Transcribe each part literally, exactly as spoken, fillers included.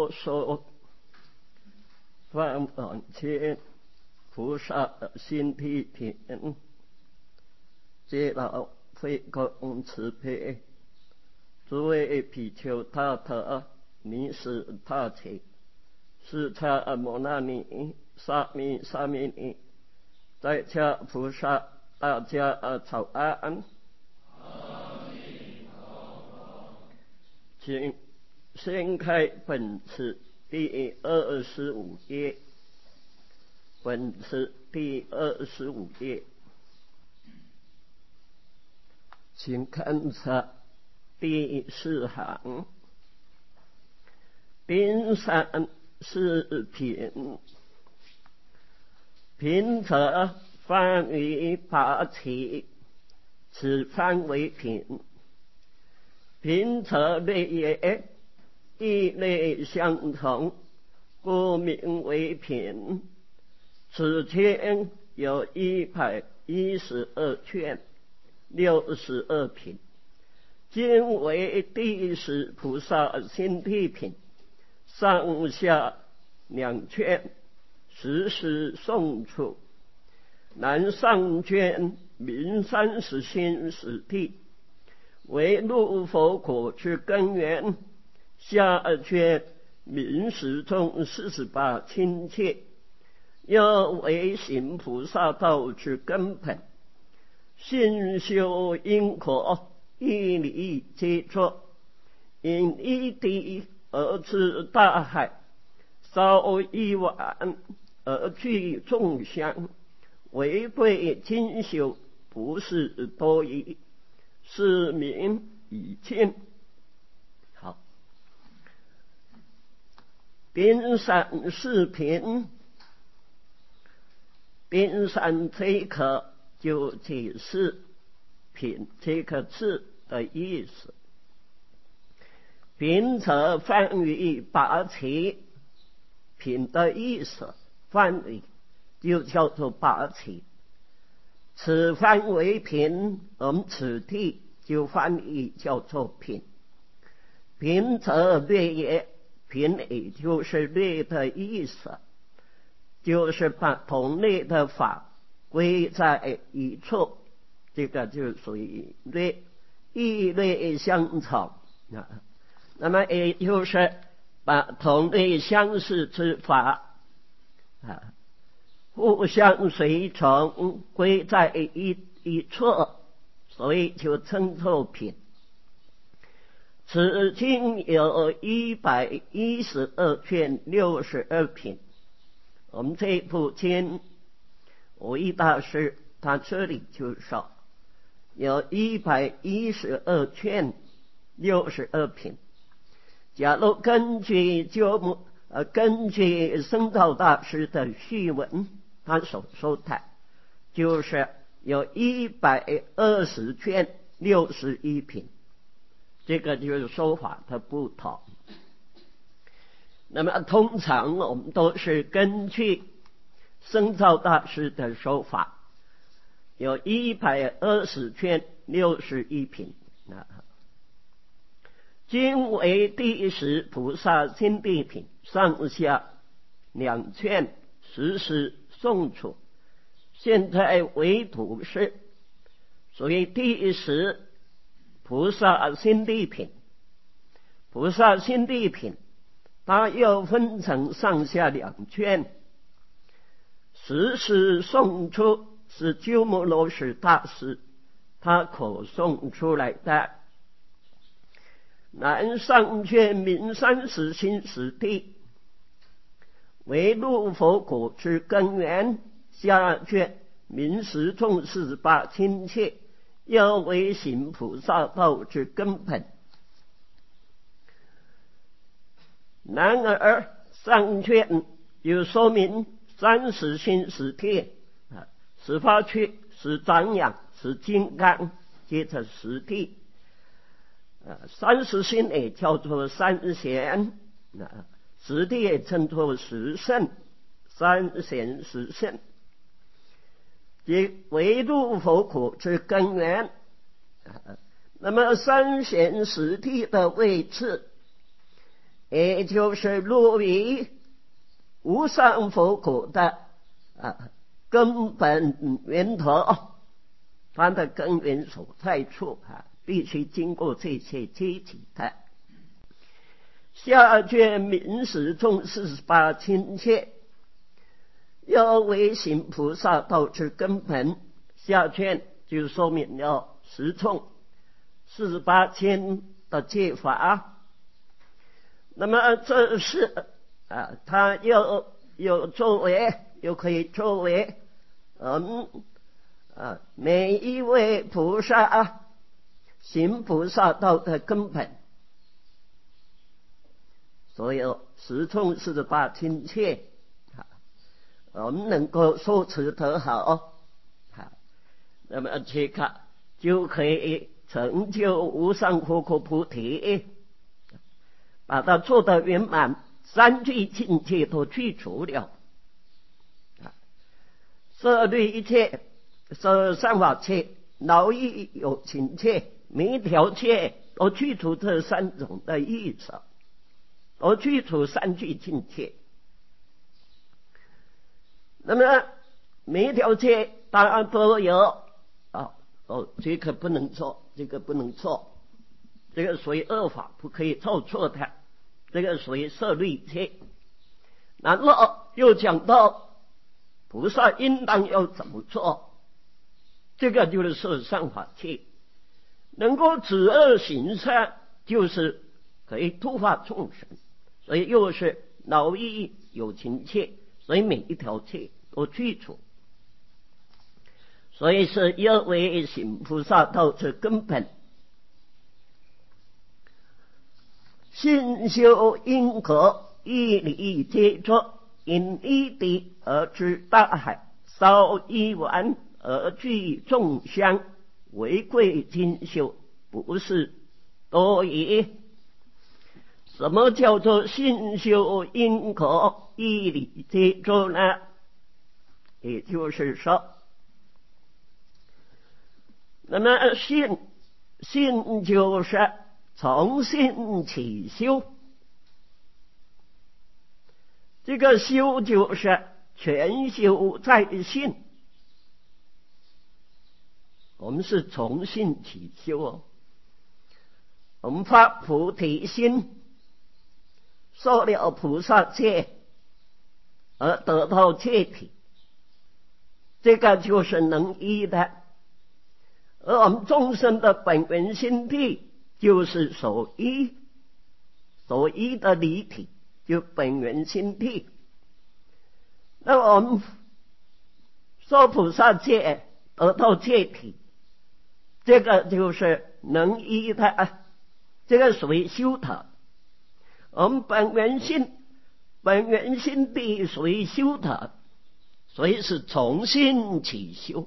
佛说，方往前菩萨心地品，皆老非公慈悲，诸位比丘大德，尼是大切，释迦牟那尼，沙弥沙弥尼，在家菩萨，大家早安。请掀开本次第二十五页，本次第二十五页，请看下第四行，宾三是品，品者翻为八起，此翻为品。品者类也，异类相同，故名为品。此经有一百一十二卷，六十二品。今为第十菩萨心地品，上下两卷，实施诵处。南上卷名三十心实地，为入佛果之根源，下卷名十中四十八亲切，又为行菩萨道之根本。信修因果，一理皆作，因一滴而知大海，烧一碗而具众香，违背精修，不是多疑，是名已尽。好，宾三是品，宾三这个就解释品这个字的意思。品者翻为八起，品的意思翻为就叫做八起。此翻为品，我们此地就翻译叫做品。品者略也，品也就是略的意思，就是把同类的法归在一处，这个就属于略，异类相从啊。那么也就是把同类相似之法啊，互相随从归在一一处，所以就称作品。此经有一百一十二卷，六十二品。我们这部经，我一大师他这里就说有一百一十二卷，六十二品。假如根据就呃根据僧道大师的序文，他所说的就是有一百二十卷，六十一品，这个就是说法的不同。那么通常我们都是根据僧道大师的说法，有一百二十卷，六十一品啊。今为第十菩萨心地品，上下两卷，实施诵处。现在为读是，所以第十菩萨心地品，菩萨心地品，它又分成上下两卷。实施诵出是鸠摩罗什大师他口诵出来的。南上卷名三十心实地，为入佛果之根源，下卷名十中四十八亲切，又为行菩萨道之根本。然而上卷有说明三十心实地啊，十发趣，十长养，十金刚，接着实地。呃，三十心也叫做三贤，啊，实地也称作十圣，三贤十圣，即为入佛果之根源。啊，那么三贤实地的位置， 也就是入于无上佛果的啊根本源头，它的根源所在处啊，必须经过这些阶级的。下卷明史中四十八亲切，要为行菩萨道之根本。下卷就说明了十冲四十八千的戒法。那么这是啊，它又有作为，又可以作为嗯啊每一位菩萨啊行菩萨道的根本。所有十冲四十八亲切，我们能够受持得好，那么这个就可以成就无上佛果菩提，把它做得圆满，三聚境界都去除了，色律一切，色三法切，劳逸有情切，每一条切都去除这三种的意思，都去除三聚境界。那么每一条界当然都有啊，哦，这个不能做，这个不能做，这个属于恶法，不可以做错的，这个属于色律界。然后又讲到菩萨应当要怎么做，这个就是色善法界，能够止恶行善，就是可以度化众生，所以又是劳逸有情切，所以每一条切都去除，所以是要为行菩萨道之根本。信修因果，义理皆作，因一滴而知大海，烧一丸而具众香，为贵精修，不是多疑。什么叫做信修因果，义理皆作呢？也就是说，那么信信就是从信起修，这个修就是全修在信，我们是从信起修哦。我们发菩提心，受了菩萨戒而得到戒体，这个就是能依的。而我们众生的本源心地就是所依，所依的离体就本源心地。那我们受菩萨戒得到戒体，这个就是能依的，这个属于修德。我们本源心本源心地属于修德，所以是从心起修，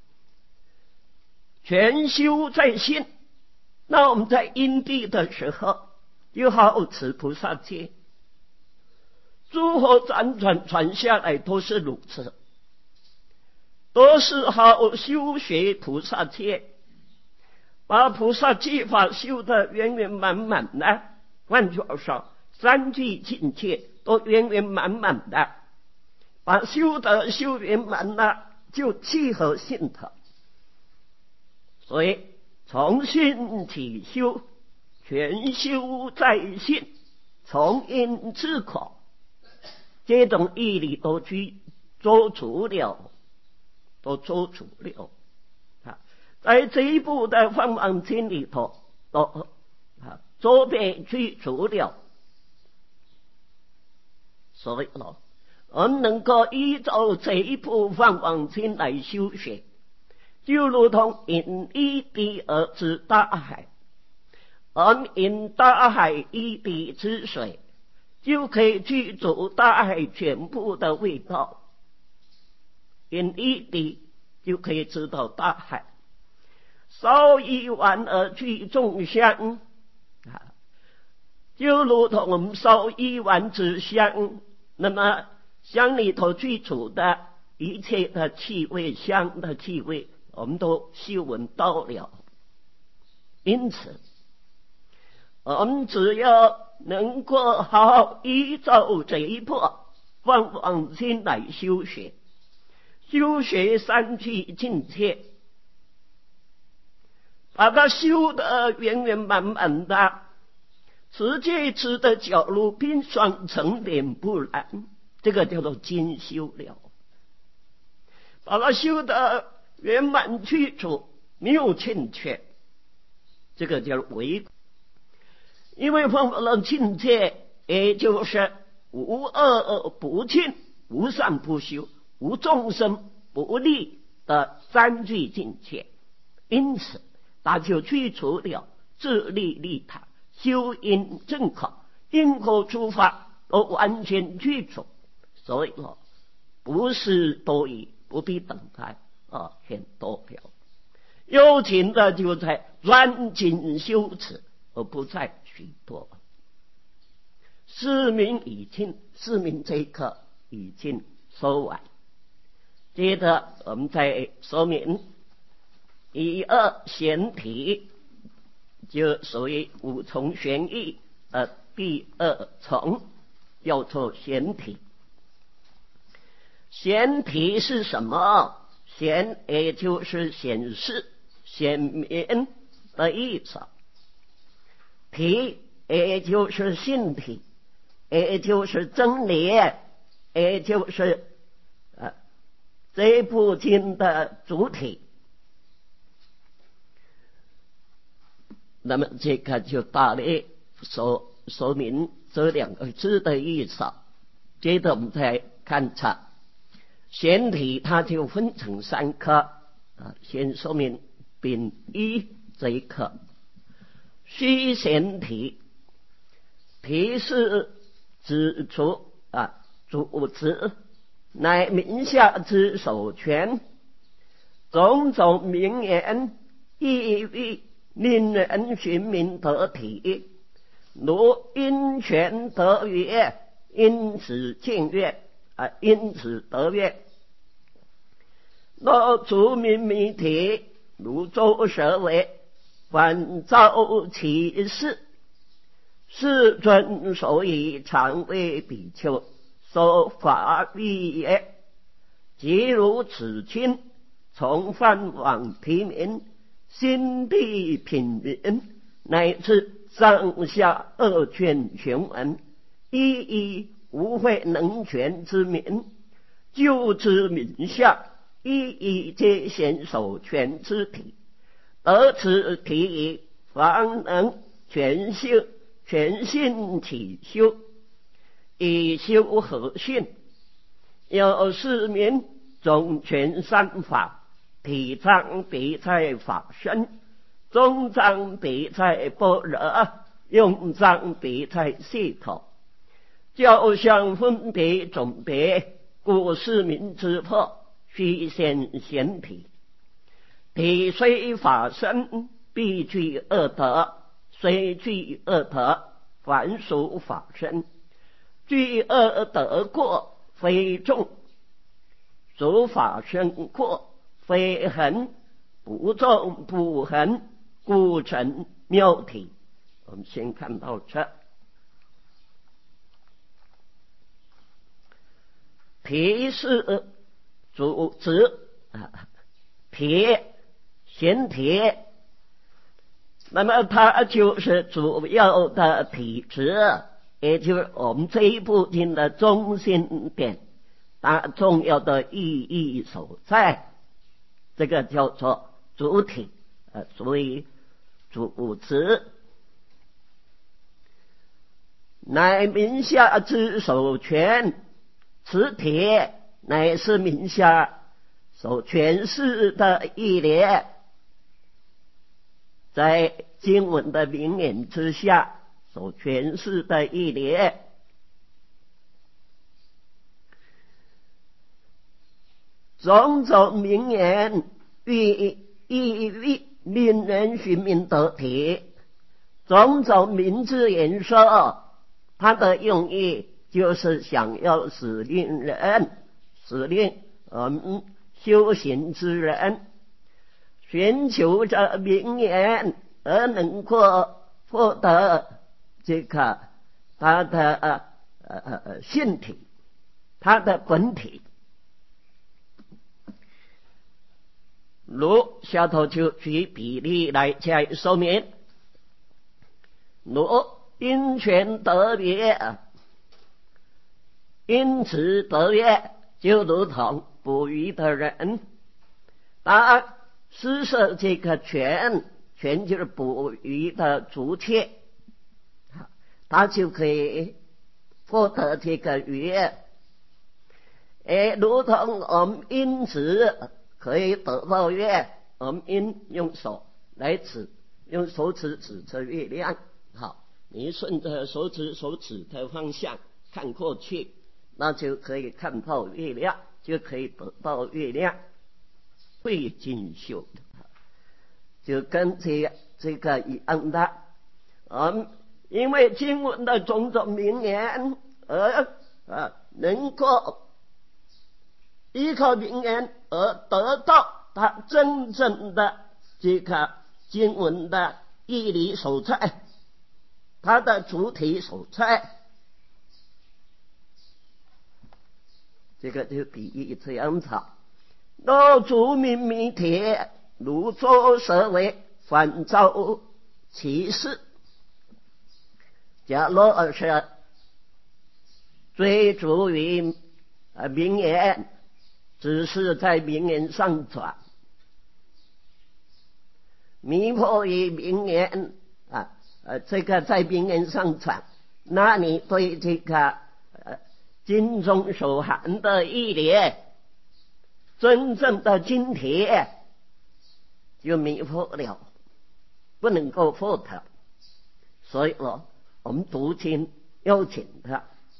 全修在心。那我们在因地的时候，又好持菩萨戒，诸佛辗转传下来都是如此，都是好修学菩萨戒，把菩萨戒法修得圆圆满满的。换句话说，三聚境界都圆圆满满的，把修得修圆满了，就契合信德。所以从信起修，全修在信，从因至果，这种义理都去做除了，都做除了啊！在这一部的梵网经里头，都啊周边去除了。所以呢，我们能够依照这一部梵网经来修学，就如同引一滴而知大海，而引大海一滴之水，就可以去除大海全部的味道。引一滴就可以知道大海，烧一丸而具众香，就如同我们烧一丸之香，那么香里头去除的一切的气味，香的气味我们都嗅闻到了。因此我们只要能够好依照这一步，往往先来修学，修学三聚境界，把它修得圆圆满满的，持戒持的角路冰霜层点不染，这个叫做精修了。把它修得圆满去除，没有欠缺，这个叫为。因为碰了境界，也就是无恶不净、无善不修、无众生不利的三聚境界，因此他就去除了自利利他、修因正考、因果诸法都完全去除，所以说不是多余，不必等待啊，很多了。有情的就在专精修持，而不再许多。四名已尽，四名这一课已经说完。接着我们再说明一二玄体，就属于五重玄义的第二重，叫做玄体。显体是什么？显也就是显示、显明的意思，体也就是性体，也就是真理，也就是呃这部经的主体。那么这个就大略说说明这两个字的意思。接着我们再看它显体，它就分成三科啊。先说明丙一这一科，虚显体，体是指出啊主持，乃名下之首权，种种名言意义令人寻名得体，如因权得悦，因此见悦啊，因此得悦。若诸名迷体，如周舍为，反照其事。世尊所以常为比丘说法律也，即如此经，从梵往提名，心地品云，乃至上下二卷全文，一一无会能全之名，就之名下，一一皆显首全之体，而此体方能全修全性体修，以修合性。有四名总全三法，体藏别在法身，中藏别在般若，用藏别在系统，教相分别总别，故四名之破，须现显体。体虽法身，必具二德，虽具二德，凡属法身。具二德过，非众；属法身过，非恒。不众不恒，故成妙体。我们先看到这。体是主旨啊，体显体，那么它就是主要的体质，也就是我们这一部经的中心点，它重要的意义所在，这个叫做主体，呃，所以主旨乃名下之首权，此体乃是名下所诠释的义理，在经文的名言之下所诠释的义理。种种名言寓意令人寻名得体，种种名之言说，它的用意就是想要使令人使令嗯修行之人寻求着名言，而能够获得这个他的呃呃呃性体，他的本体。如下头就举比例来加以说明，如因权得别，因此得别，就如同捕鱼的人，他施设这个权，权就是捕鱼的竹切，他就可以获得这个鱼，诶，如同我们因此可以得到月，我们因用手来指，用手指指着月亮，好，你顺着手指手指的方向看过去，那就可以看到月亮，就可以得到月亮。会进修的，就跟这这个一样的。嗯，因为经文的种种名言，而啊能够依靠名言而得到他真正的这个经文的义理所在，它的主体所在。这个就比喻这样子。若主明密帖，如作舍为，反照其事。假若是追逐于名言，只是在名言上转，迷惑于名言啊，呃，这个在名言上转，那你对这个呃经中所含的义理，真正的经帖就迷惑了，不能够获得。所以哦，我们读经要紧的，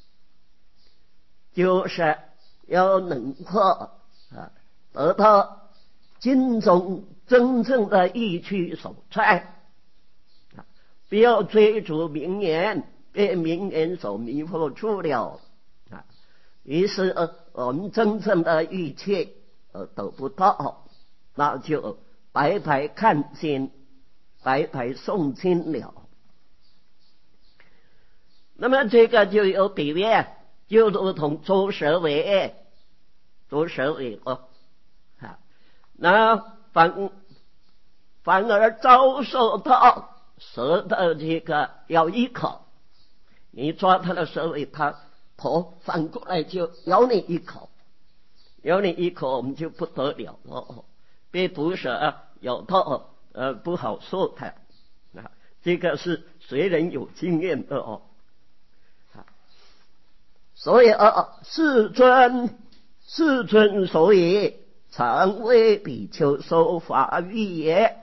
就是要能够啊得到经中真正的意趣所在，不要追逐名言，被名言所迷惑住了啊。于是、呃、我们真正的意趣呃得不到，那就白白看经，白白诵经了。那么这个就有比喻，就如同捉蛇尾，捉蛇尾哦，啊，那反反而遭受到蛇的这个咬一口，你抓它的蛇尾，它头反过来就咬你一口，咬你一口，我们就不得了哦，被毒蛇咬到呃不好受的啊，这个是谁人有经验的哦。所以啊，世尊世尊所以常为比丘受法喻也。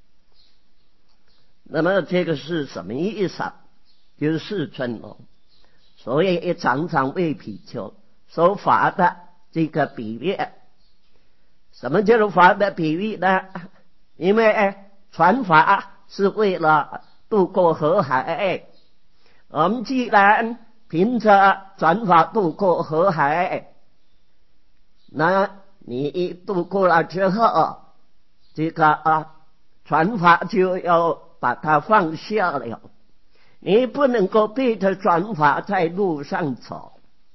那么这个是什么意思啊？就是世尊哦，所以常常为比丘受法的这个比喻。什么叫做法的比喻呢？因为传法是为了渡过河海，我们既然凭着转法渡过河海，那你渡过了之后，这个啊传法就要把它放下了，你不能够背着转法在路上走，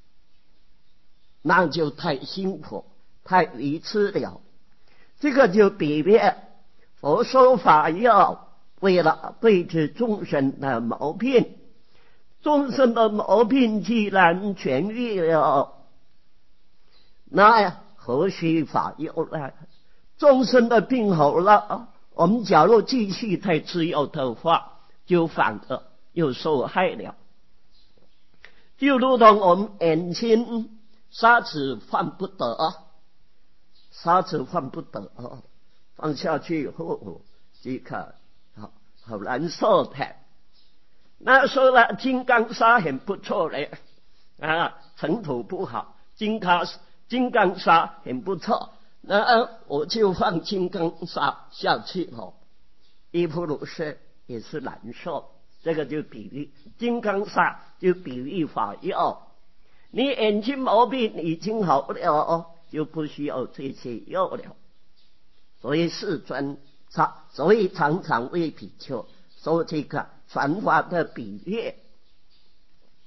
那就太辛苦太愚痴了。这个就比喻佛说法要为了对治众生的毛病，众生的毛病既然痊愈了，那何须法药呢？众生的病好了，我们假如继续再吃药的话，就反而又受害了。就如同我们眼睛沙子放不得，沙子放不得，放下去以后，这个好好难受的。那说了金刚砂很不错嘞，啊，尘土不好，金刚金刚砂很不错，那我就放金刚砂下去哦，亦不如是也是难受。这个就比喻金刚砂，就比喻法药。你眼睛毛病已经好了，就不需要这些药了。所以世尊常所以常常为比丘说这个传法的比喻。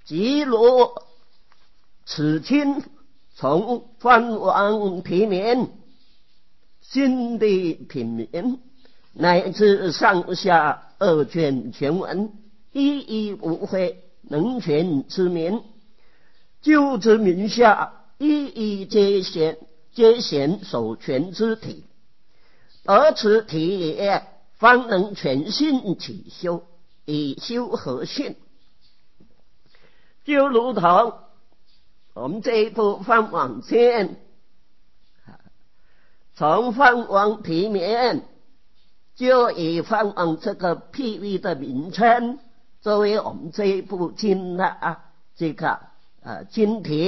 即如此经从梵王提名，心地品名，乃至上下二卷全文，一一无会，能全之名。就之名下，一一皆显皆显守全之体，而此体也，方能全性起修，以修合性。就如同我们这一部梵网经，从梵网题名，就以梵网这个譬喻的名称作为我们这一部经的啊这个呃经题，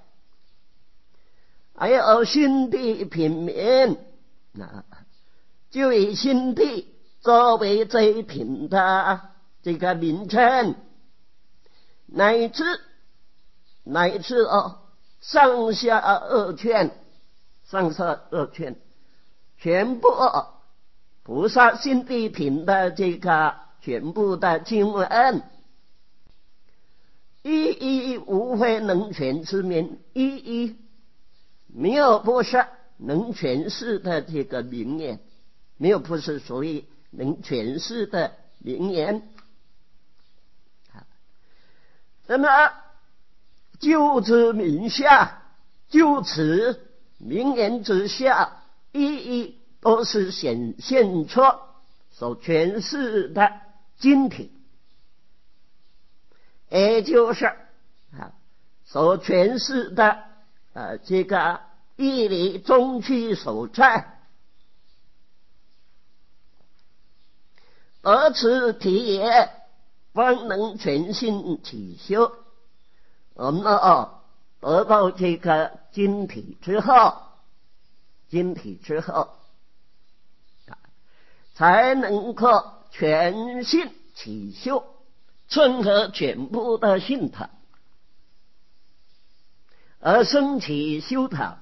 还有心地品名，啊，就以心地作为这一品的这个名称，乃至乃至哦上下二卷，上下二卷全部哦菩萨心地品的这个全部的经文，一一无非能全之名，一一没有不是能诠释的这个名言，没有不是属于能诠释的名言。那么就之名下，就此名言之下，一一都是显现出所诠释的经体，也就是啊所诠释的呃这个义理中区所在，而此体也，方能全性起修。我们哦得到这个经体之后，经体之后才能够全性起修，综合全部的性法，而生起修法。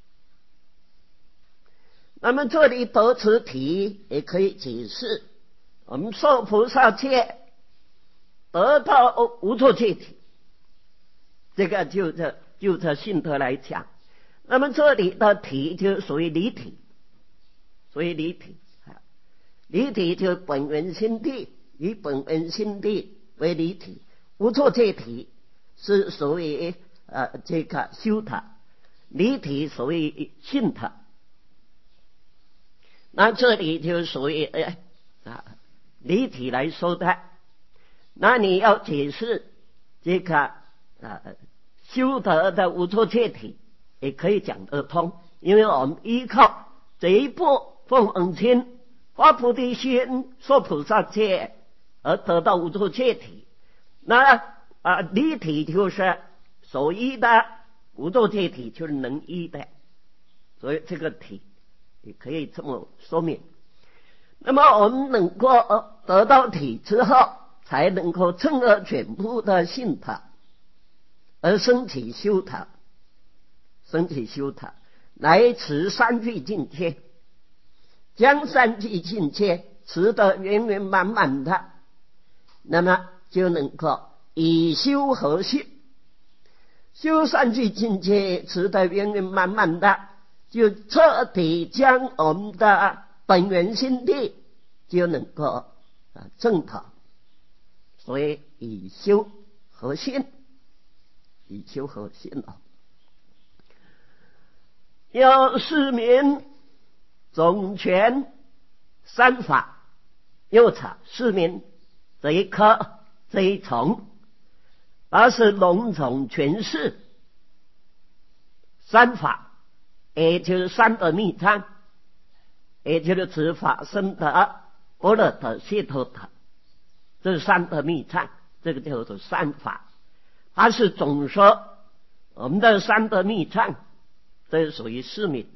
那么这里得此体也可以解释，我们受菩萨戒得到无错戒体，这个就这就这性德来讲。那么这里的体就属于离体，属于离体，离体就本源心地，以本源心地为离体，无错戒体是属于呃这个修塔，离体属于性塔。那这里就属于呃啊离体来说的。那你要解释这个啊修德的无错戒体，也可以讲得通，因为我们依靠这一部凤凰经发菩提心受菩萨戒而得到无错戒体。那啊离体就是所依的，无错戒体就是能依的，所以这个体也可以这么说明。那么我们能够得到体之后，才能够称合全部的性法，而升起修塔，升起修塔来持三聚境界，将三聚境界持得圆圆满满的，那么就能够以修合性。修三聚境界持得圆圆满满的，就彻底将我们的本源心地就能够啊正法。所以以修合性，以修合性啊。要是名总权三法，又查是名这一科这一重，而是笼统诠释三法，也就是三德密参，也就是指法身德、般若德、解脱德，这是三德密参，这个叫做三法。它是总说我们的三德密参，这是属于四名。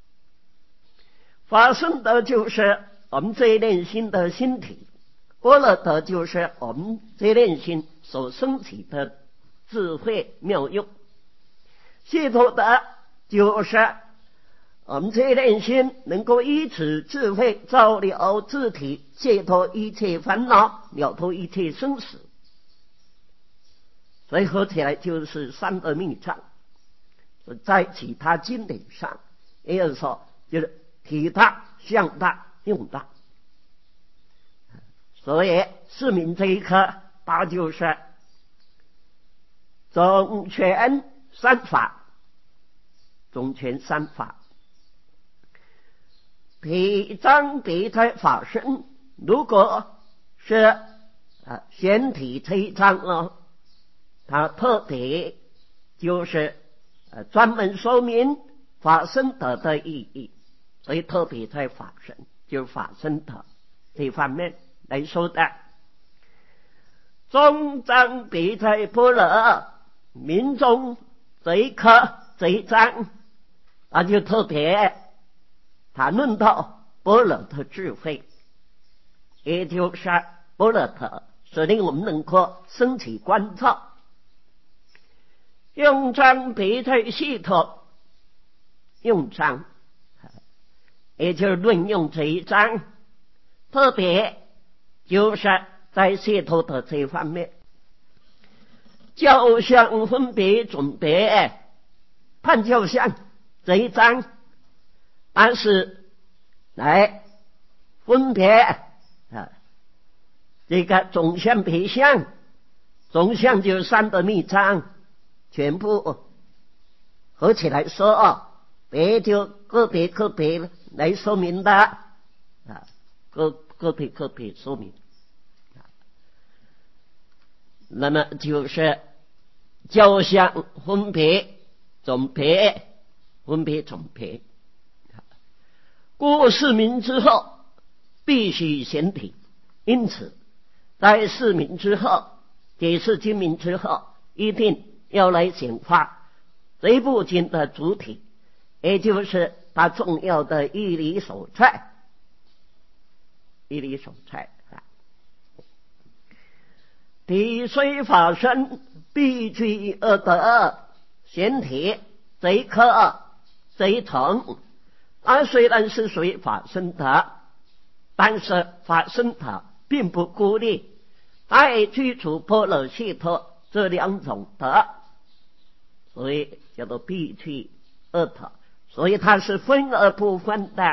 法身德就是我们这一念心的心体，般若德就是我们这一念心所升起的智慧妙用，解脱德就是我们这一念心能够以此智慧照了自体，解脱一切烦恼，了脱一切生死。 所以合起来就是三德密藏。在其他经典上也有说，就是体大、向大、用大。所以四明这一课，它就是总权三法，总权三法。体章别在法身，如果是啊显体这一章呢，它特别就是呃专门说明法身德的意义，所以特别在法身，就是法身德这方面来说的。中章别在般若，民众这一课这一章，那就特别谈论到般若的智慧，也就是般若的使令我们能够升起关照。用章别在系统，用章也就是论用这一章，特别就是在系统的这一方面，教相分别总别判教相这一章，但是来分别啊这个总相别相，总相就是三德密藏，全部合起来说，别就个别个别来说明的啊，个个别个别说明。那么就是教相分别总别，分别总别。过四明之后必须显体，因此在四明之后，解释经明之后，一定要来显化这一部经的主体，也就是它重要的义理所在。义理所在啊，体虽法身，必具二德。显体这一课这一层，它虽然是属于法身德，但是法身德并不孤立，它也具足般若解脱这两种德，所以叫做必具二德，所以它是分而不分的。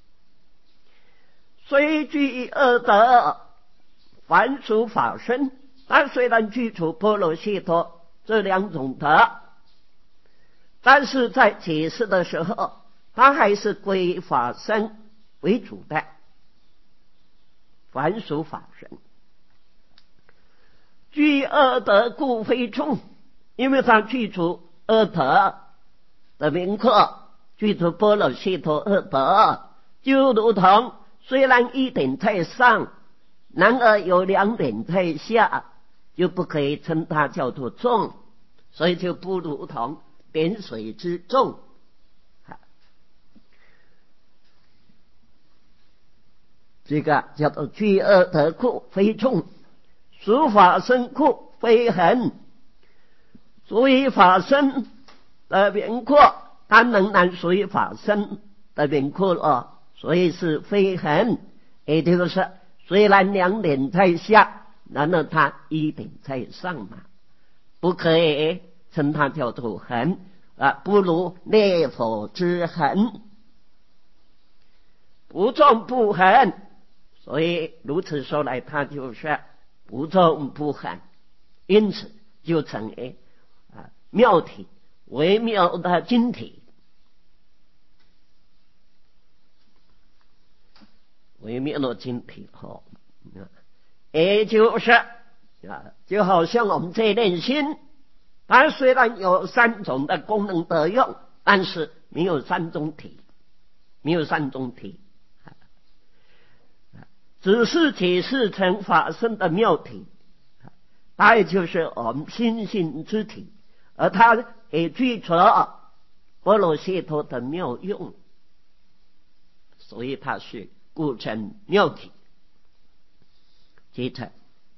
虽具二德，凡属法身，但虽然具足般若解脱这两种德，但是在解释的时候，它还是归法身为主的，凡属法身。具二德故非众，因为它具足二德的名课，具足般若解脱二德，就如同虽然一点在上，然而有两点在下，就不可以称它叫做众，所以就不如同点水之众。这个叫做具二德故非众，属法身故非恒。属于法身的名课，它仍然属于法身的名课了，所以是非恒。也就是虽然两点在下，然而它一点在上嘛，不可以称它叫做恒啊，不如灭佛之恒，不重不恒。所以如此说来，它就是不重不恒，因此就成为啊妙体，微妙的晶体，微妙的晶体哦，也就是啊，就好像我们这念心，它虽然有三种的功能得用，但是没有三种体，没有三种体。只是解释成法身的妙体，它也就是我们心性之体，而它也具足般若解脱的妙用，所以它是故称妙体。接着，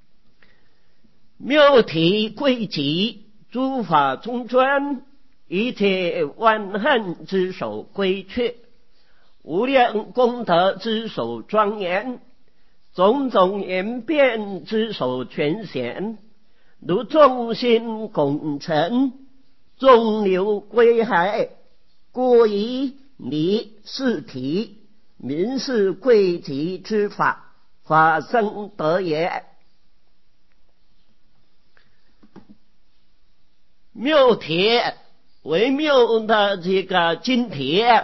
妙体归极，诸法中尊，一切万恨之首归阙，无量功德之首庄严，种种言辩之首全显， 如众星拱辰，众流归海，故以礼事体，民是贵极之法，法生德也。庙铁为庙的这个金铁，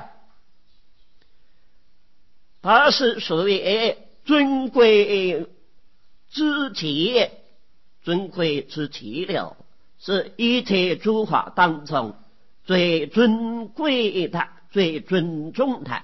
它是属于尊贵之体，尊贵之体了，是一切诸法当中最尊贵的、最尊重的。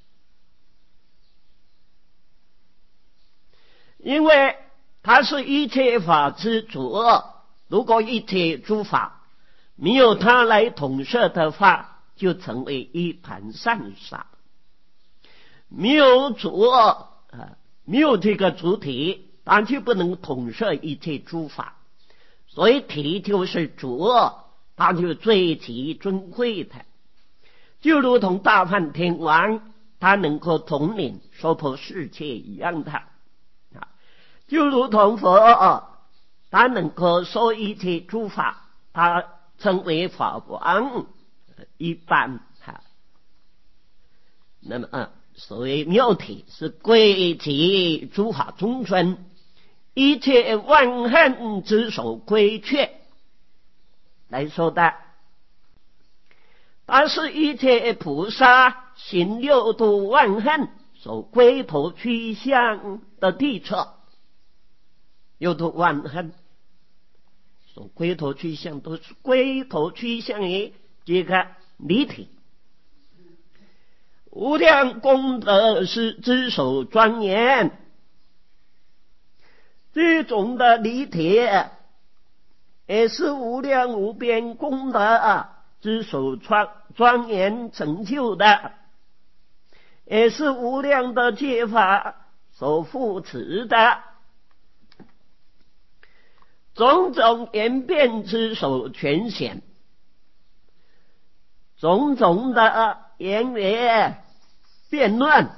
因为它是一切法之主，如果一切诸法没有它来统摄的话，就成为一盘散沙。没有主啊，没有这个主体，它就不能统摄一切诸法。所以体就是主，它就最极尊贵的，就如同大梵天王，他能够统领娑婆世界一样的。就如同佛，他能够说一切诸法，他称为法王一般。那么啊，所谓妙体是贵极诸法中尊，一切万恨之首归却来说的。它是一切菩萨行六度万恨所归头趋向的地侧。六度万恨所归头趋向，都是归头趋向于这个离体。无量功德是之首庄严，这种的离体也是无量无边功德之首庄庄严成就的，也是无量的戒法所扶持的。种种言辩之首全显，种种的言语辩论，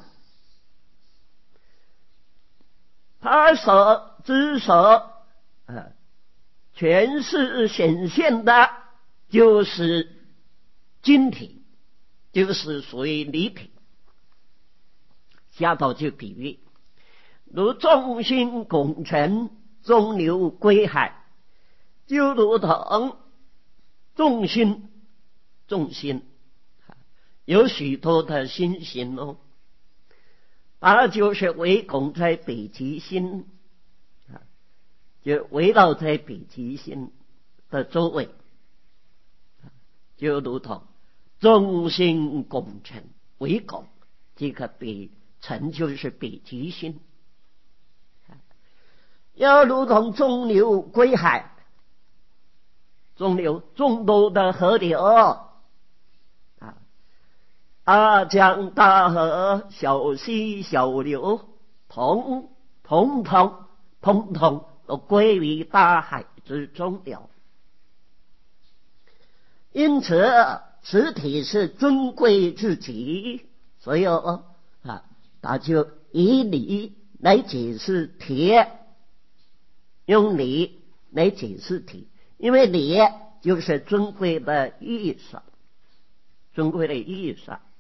他所之所呃全是显现的，就是经体，就是属于离体。下头就比喻，如众星拱辰，众流归海，就如同众星，众星有许多的星星哦，它就是围拱在北极星，就围绕在北极星的周围，就如同众星拱辰，围拱这个北辰就是北极星。要如同众流归海，众流众多的河流啊，大江大河、小溪小流，统统统统统都归于大海之中了。因此，此体是尊贵至极，所以啊，他就以理来解释体。用理来解释体，因为理就是尊贵的意识，尊贵的意识啊，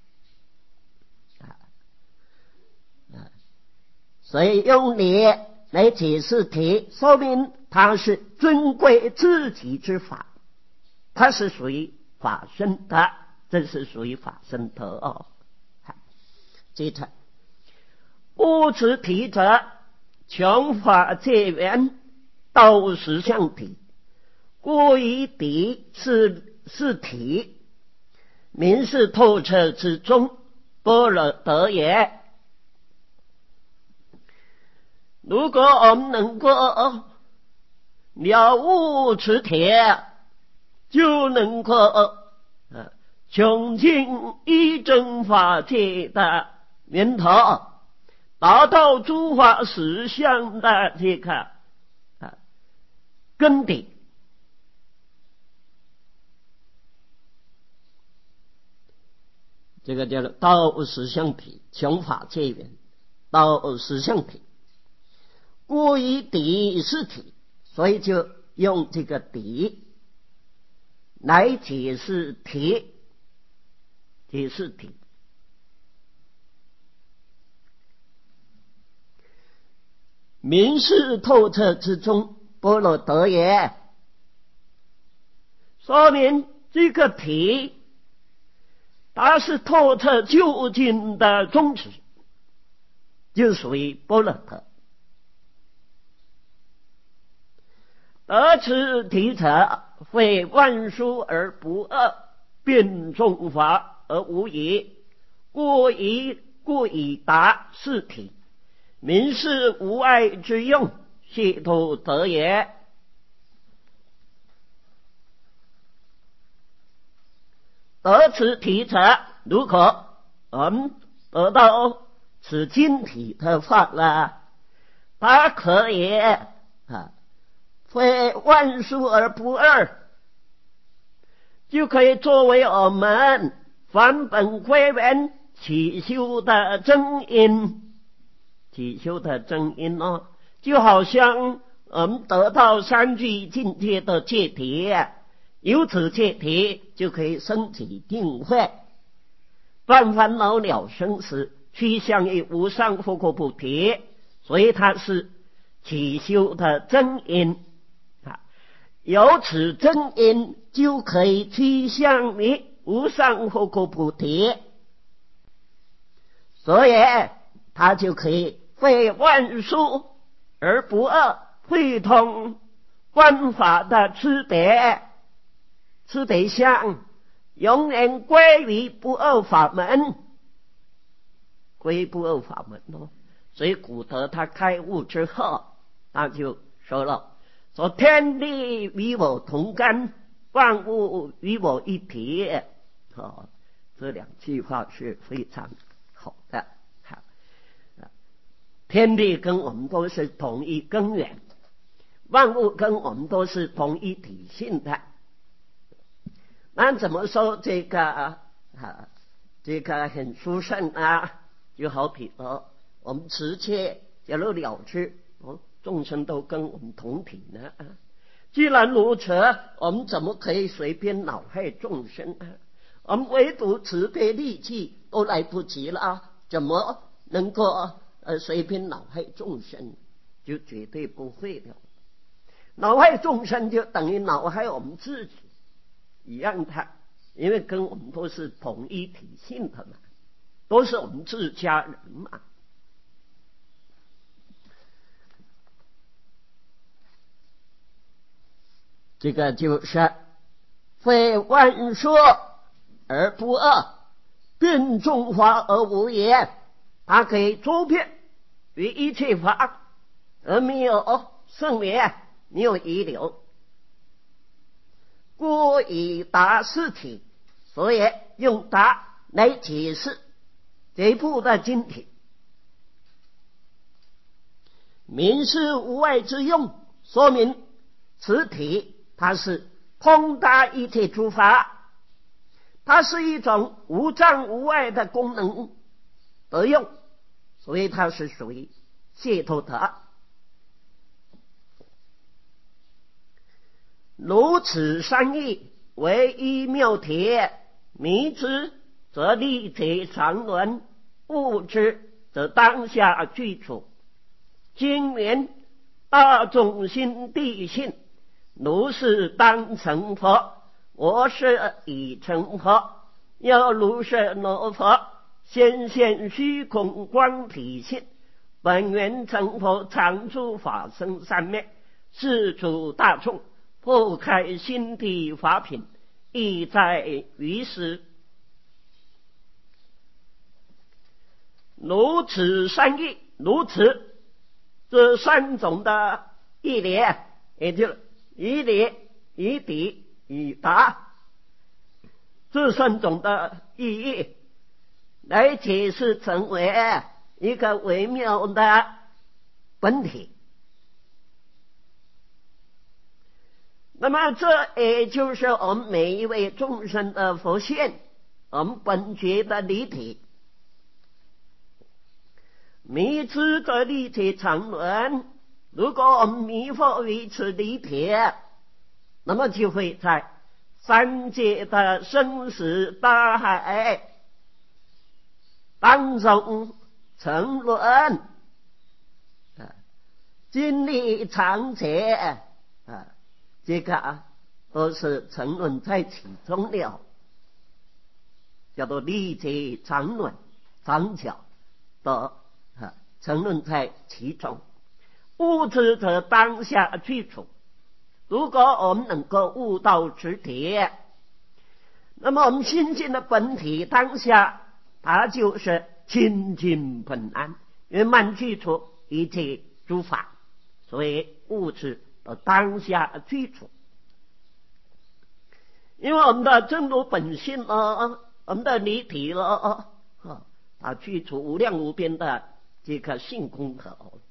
所以用理来解释体，说明它是尊贵至极之法，它是属于法身的，这是属于法身的哦。接着，物质体者，穷法界缘。道实相体，故以体是是体，明是透彻之中，般若得也。如果我们能够了悟此体，就能够呃穷尽一真法界的源头，达到诸法实相的这个根底。这个叫做道实相体，穷法界缘，道实相体，故以底是体，所以就用这个底来解释体，解释体。明示透彻之中，般若得也。说明这个体，它是透彻究竟的宗旨，就属于般若得。得此体者，会万殊而不二，辩众法而无疑，故以故以达是体。明示无碍之用，系图得也。得此体者，如果我们得到此经体的话呢，它可以啊，非万殊而不二，就可以作为我们返本归元起修的真因。起修的真因哦，就好像我们得到三具境界的戒体，由此戒体就可以升起定慧，断烦恼了生死，趋向于无上佛果菩提，所以它是起修的真因啊。由此真因就可以趋向于无上佛果菩提，所以它就可以非万殊而不二，会通观法的差别，差别相永远归于不二法门，归不二法门哦。所以古德他开悟之后，他就说了，说天地与我同根，万物与我一体。哦，这两句话是非常好的。天地跟我们都是同一根源，万物跟我们都是同一体性的。那怎么说这个啊？这个很殊胜啊？就好比说，我们持戒假如了知，哦，众生都跟我们同体呢。既然如此，我们怎么可以随便恼害众生啊？我们唯独慈悲利济都来不及了，怎么能够呃，随便恼害众生？就绝对不会的。恼害众生就等于恼害我们自己一样的，因为跟我们都是同一体性的嘛，都是我们自家人嘛。这个就是非万殊而不二，辩众法而无言。它可以周遍于一切法，而没有胜灭，没有遗留，故以达是体。所以用达来解释这部的经体，明示无碍之用，说明此体它是通达一切诸法，它是一种无障无碍的功能得用，所以它是属于解脱得。如此三义为一妙体，迷之则立体常伦，悟之则当下具足。今明大众心地性，如是当成佛，我是已成佛。要如是罗佛，先现虚空光体性，本源成佛，常住法身三昧，是诸大众破开心地法品，意在于时。如此三义，如此这三种的义理，也就是以理、以底、以达，这三种的意义来解释成为一个微妙的本体。那么这也就是我们每一位众生的佛性，我们本觉的离体。迷之的离体常伦，如果我们迷惑于此离体， 那么就会在三界的生死大海当中沉沦，啊，经历长劫，啊，这个啊都是沉沦在其中了，叫做历劫长轮长久的啊沉沦在其中。悟知者当下去除，如果我们能够悟到直体，那么我们心性的本体当下，它就是清净本安，圆满去除一切诸法，所以悟知的当下去除。因为我们的真如本性呢，我们的离体了啊，啊，去除无量无边的这个性空头，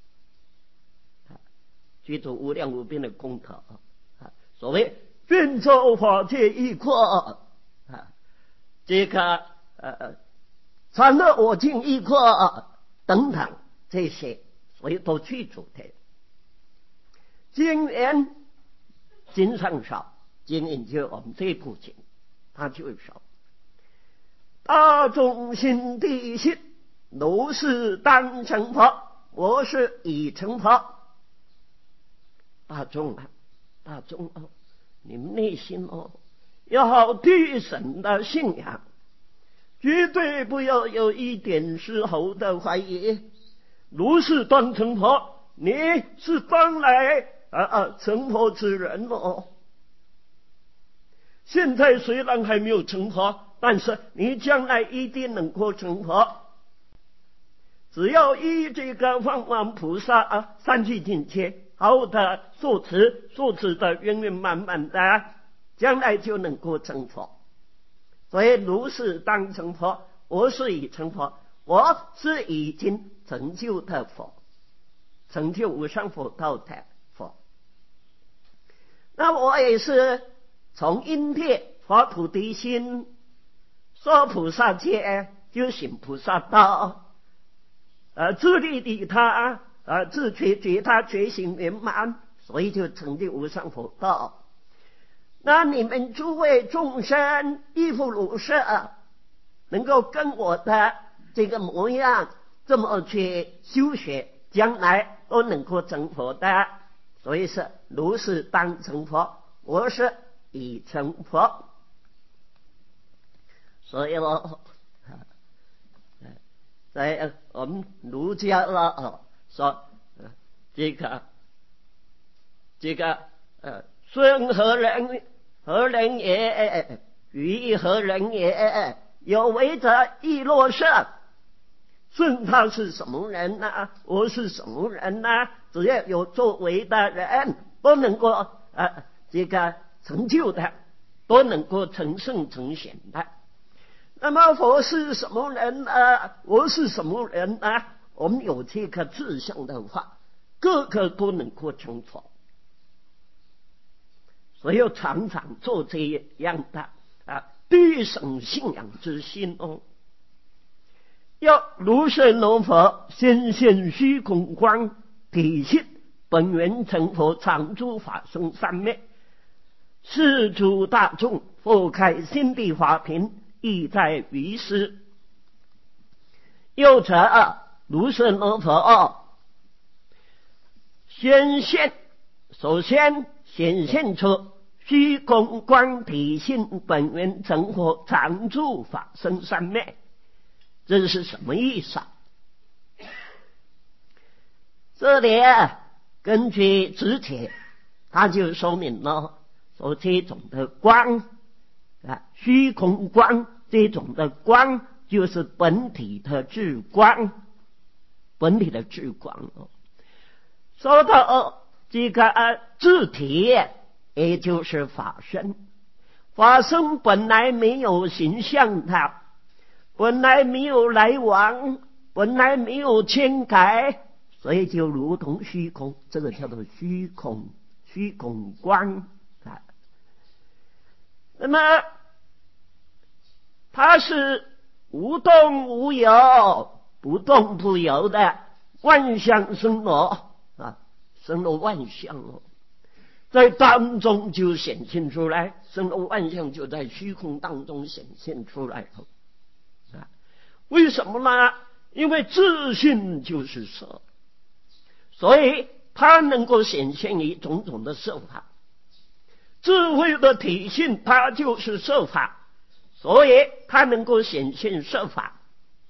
去除无量无边的空头，啊，所谓愿周法界一阔，啊，这个呃常乐我净一阔等等这些，所以都去除的。经缘经上少，经验就我们这部经，它就少。大众心地信，如是当成佛，我是已成佛。大众啊，大众哦，你们内心哦，要好地神的信仰，绝对不要有一点丝毫的怀疑。如是当成佛，你是当来啊啊成佛之人哦。现在虽然还没有成佛，但是你将来一定能够成佛。只要依这个方王菩萨啊三聚境界，好的受持，受持的圆圆满满的，将来就能够成佛。所以如是当成佛，我是已成佛，我是已经成就的佛，成就无上佛道的佛。那我也是从因地发菩提心，说菩萨戒，就行菩萨道，呃，自利利他，呃，自觉觉他觉醒圆满，所以就成就无上佛道。那你们诸位众生亦复如是，能够跟我的这个模样这么去修学，将来都能够成佛的。所以是如是当成佛，我是已成佛。所以咯，在我们儒家了说，这个这个呃，孙何人？何人也？于何人也？有为者亦若是。孙他是什么人呢、啊？我是什么人呢、啊？只要有作为的人，都能够呃这个成就的，都能够成圣成贤的。那么佛是什么人呢、啊？我是什么人呢、啊？我们有这个志向的话，个个都能够成佛。所以常常做这样的啊，必生信仰之心哦。要如是如佛，先现虚空光，体性本源成佛，常住法身三昧。是诸大众复开心地法品，意在于斯。又者如是如佛，先现首先显现出虚空光体性本源成佛，常住法身三昧。这是什么意思啊？这里根据之前他就说明了，说这种的光啊，虚空光这种的光就是本体的智光，本体的智光哦。说到这个啊智体，也就是法身，法身本来没有形象的，本来没有来往，本来没有牵改，所以就如同虚空，这个叫做虚空，虚空光啊。那么它是无动无有，不动不有的，万象生罗啊，生罗万象哦。 在当中就显现出来，神龙万象就在虚空当中显现出来了。啊，为什么呢？因为自信就是色，所以它能够显现于种种的色法。智慧的体性，它就是色法，所以它能够显现色法。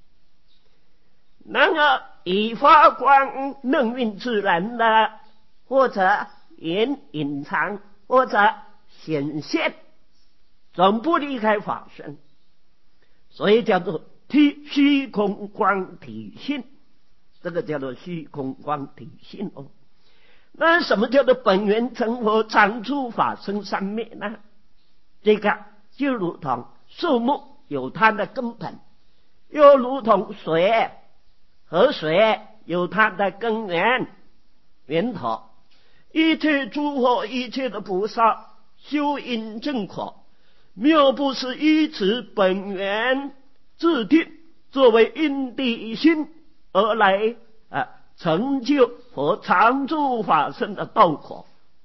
然而以发光能运自然的，或者隐隐藏，或者显现，总不离开法身，所以叫做体虚空光体性，这个叫做虚空光体性哦。那什么叫做本源成佛常住法生三灭呢？这个就如同树木有它的根本，又如同水河水有它的根源源头。一切诸佛一切的菩萨修因正果，妙不是依此本源自定作为因地心而来啊，成就和常住法身的道果。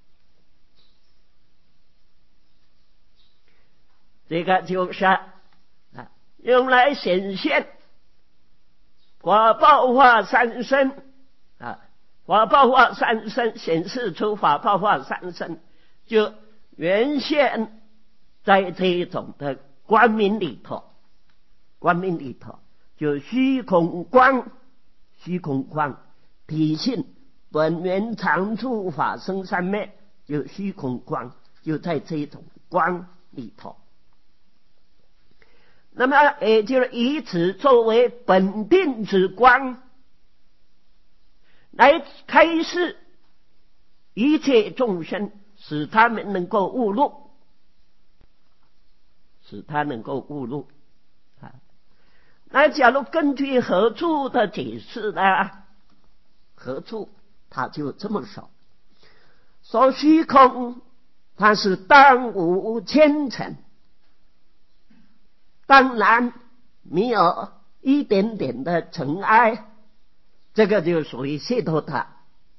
这个就是啊，用来显现法报化三身啊，法报化三身显示出法报化三身，就原现在这种的光明里头，光明里头就虚空光，虚空光体性本源常住法生三昧，就虚空光就在这种光里头。那么也就是以此作为本定之光，来开示一切众生，使他们能够悟入，使他能够悟入啊。那假如根据何处的解释呢？何处他就这么说，说虚空它是当无千尘，当然没有一点点的尘埃，这个就属于解脱它。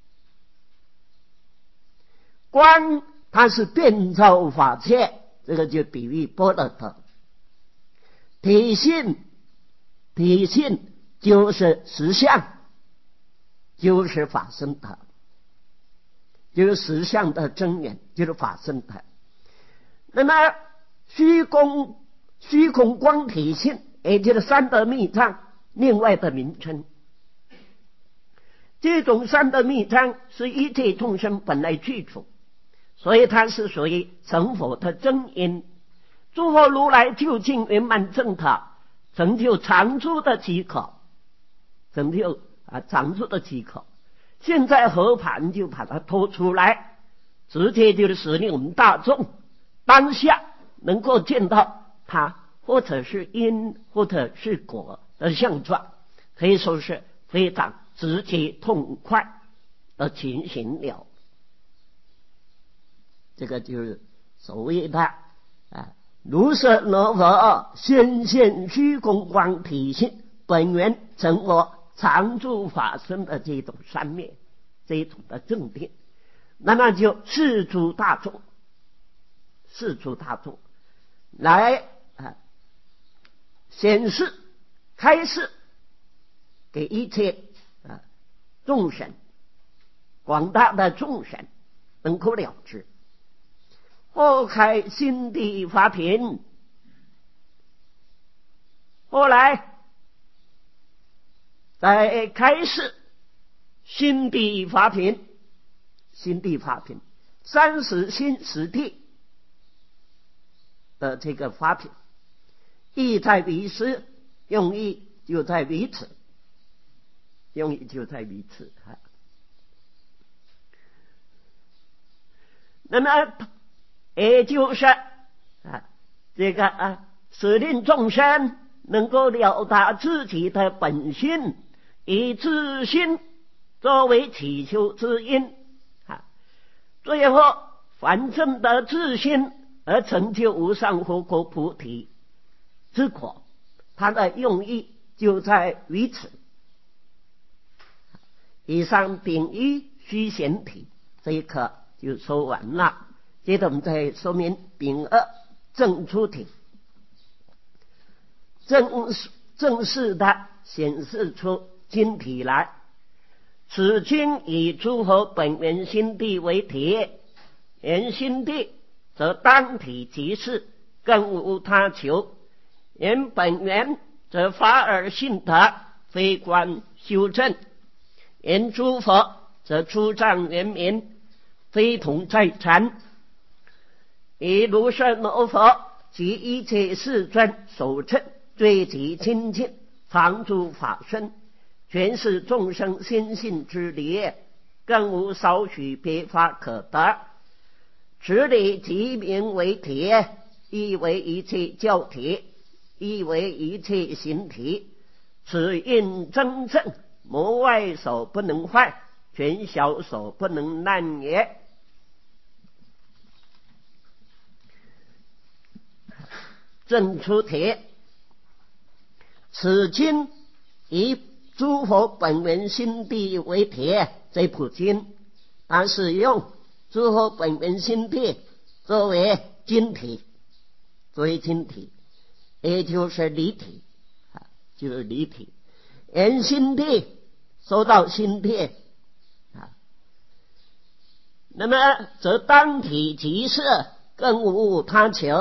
光它是遍照法界，这个就比喻般若的。体性体性就是实相，就是法身它，就是实相的真源，就是法身它。那么虚空虚空光体性，也就是三德密藏另外的名称。这种三德密藏是一切众生本来具足，所以它是属于成佛的真因。诸佛如来究竟圆满正法，成就常住的机可，成就啊常住的机可。现在和盘就把它拖出来，直接就是使令我们大众当下能够见到它，或者是因，或者是果的相状，可以说是非常直接痛快的情形了。这个就是所谓的啊，如是若佛显现虚空光体性，本源成我常住法身的这种三灭，这一种的正定，那么就示诸大众，示诸大众来啊显示开示给一切啊众生，广大的众生能够了知。后开心地法品，后来在开示心地法品，心地法品三十心十地的这个法品，意在彼此，用意就在彼此，用意就在彼此。那么也就是啊，这个啊，使令众生能够了达自己的本心，以自心作为祈求之因啊，最后反正得自心而成就无上佛国菩提之果，它的用意就在于此。以上定义虚显体，这一课就说完了。接着我们再说明丙二正出体，正正式的显示出晶体来。此经以诸佛本源心地为体，原心地则当体即是，更无他求。原本源则法尔性德，非观修正。原诸佛则出藏原明，非同在禅。以如是摩佛及一切世尊所称最极清净常住法身，全是众生心性之理，更无少许别法可得。此理即名为体，亦为一切教体，亦为一切行体。此应真正，魔外手不能坏，全小手不能烂也。正出体，此经以诸佛本源心地为体，这部经它是用诸佛本源心地作为经体，作为经体，也就是离体，就是离体。原心地说到心地，那么则当体即是，更无他求。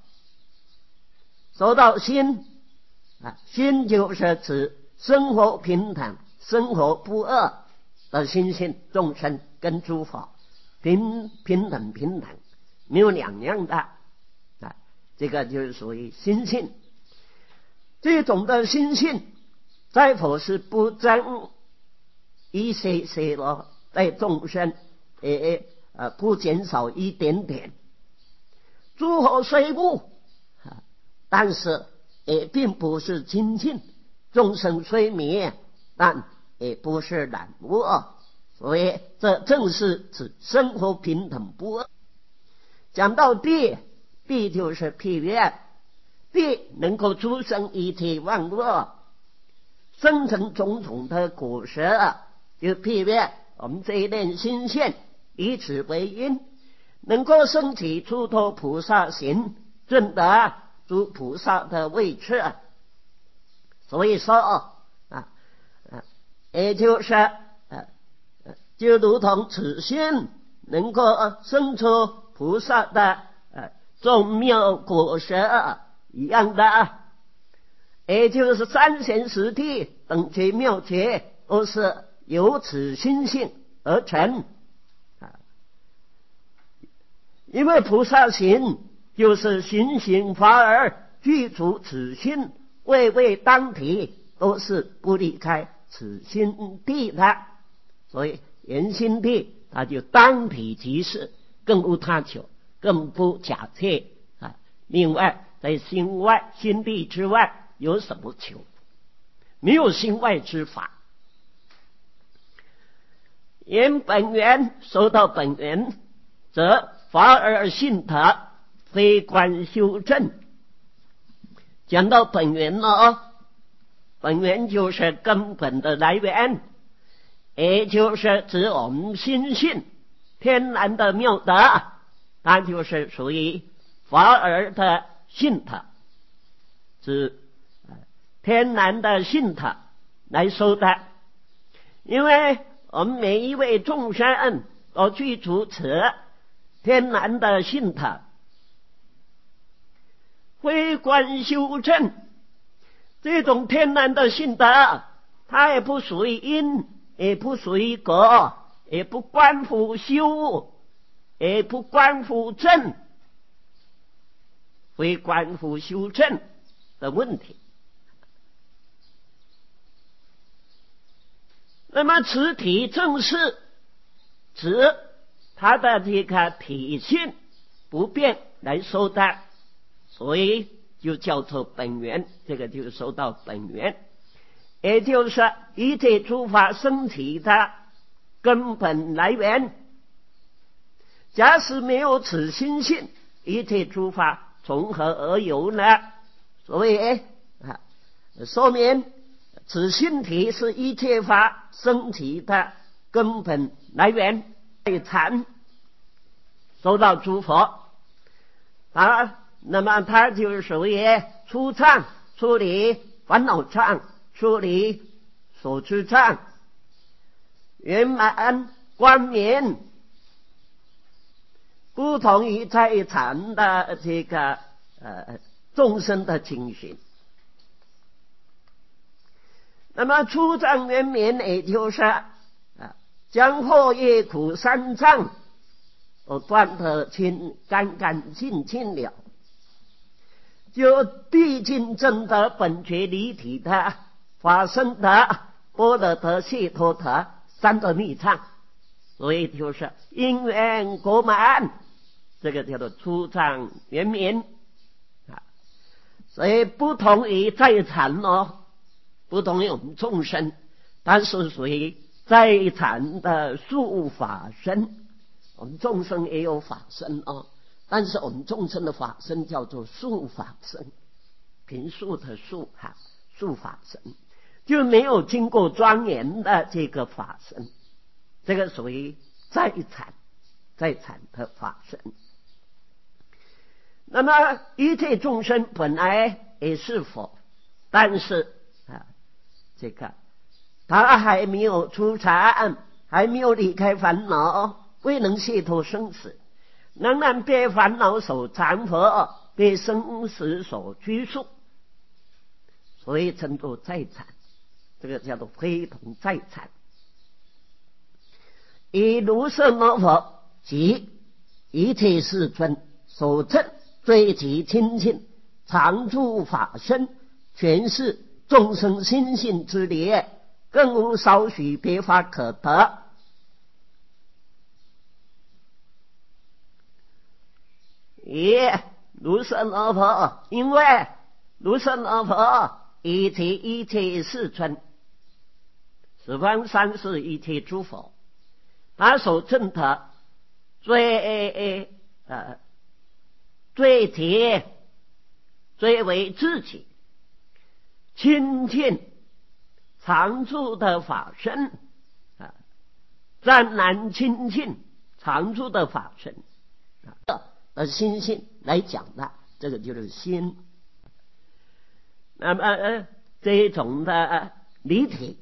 说到心啊，心就是指生活平等、生活不恶的心性，众生跟诸佛平平等平等，没有两样的啊，这个就是属于心性。这种的心性，在佛是不增一些些了，在众生也呃不减少一点点。诸佛虽无，但是也并不是清净，众生虽迷，但也不是染污，所以这正是指生活平等不恶。讲到地，地就是譬喻，地能够出生一切万物，生成种种的果实，就譬喻我们这一念心性，以此为因，能够升起出脱菩萨行，证得诸菩萨的位置。所以说啊啊，也就是啊，就如同此心能够生出菩萨的呃众妙果实一样的，也就是三贤十地等觉妙觉都是由此心性而成啊。因为菩萨行就是行行法而具足此心，位位当体都是不离开此心地的，所以原心地它就当体即是，更无他求，更不假借啊。另外在心外心地之外有什么求？没有心外之法。原本源说到本源，则法而性德，非观修正。讲到本源呢，本源就是根本的来源，也就是指我们心性天然的妙德，它就是属于法而的性德，指天然的性德来说的。因为我们每一位众生都具足此天然的性德，非观修正。这种天然的性德，它也不属于因，也不属于果，也不关乎修，也不关乎正，非关乎修正的问题。那么此体正是指它的这个体性不变来说的，所以就叫做本源，这个就说到本源，也就是一切诸法升起的根本来源。假使没有此心性，一切诸法从何而有呢？所以啊，说明此心体是一切法升起的根本来源。禅受到祝福。啊，那么他就属于出障，处理烦恼障，处理所知障，圆满光明，不同于在场的这个呃众生的情形。那么出障圆满，也就是啊，将祸业苦三障都断得清干干净净了，就毕竟证得本觉离体的法身的般若的解脱的三个密藏，所以就是因缘果满，这个叫做出障圆满啊。所以不同于在场哦，不同于我们众生，但是属于在场的术法身。我们众生也有法身哦，但是我们众生的法身叫做术法身，平素的术哈，术法身就没有经过庄严的这个法身，这个属于在场在场的法身。那么一切众生本来也是佛，但是啊，这个他还没有出禅，还没有离开烦恼，未能解脱生死，仍然被烦恼所缠缚，被生死所拘束，所以称作在场，这个叫做非同在场。以如是摩佛及一切世尊所证最极清净常住法身，全是众生心性之理，更无少许别法可得。也如是摩佛，因为如是摩佛一切一切世尊，十方三世一切诸佛，他所证的最呃最体最为自己清净常住的法身啊，湛然清净常住的法身啊。而心性来讲的，这个就是心。那么、呃、这种的离体，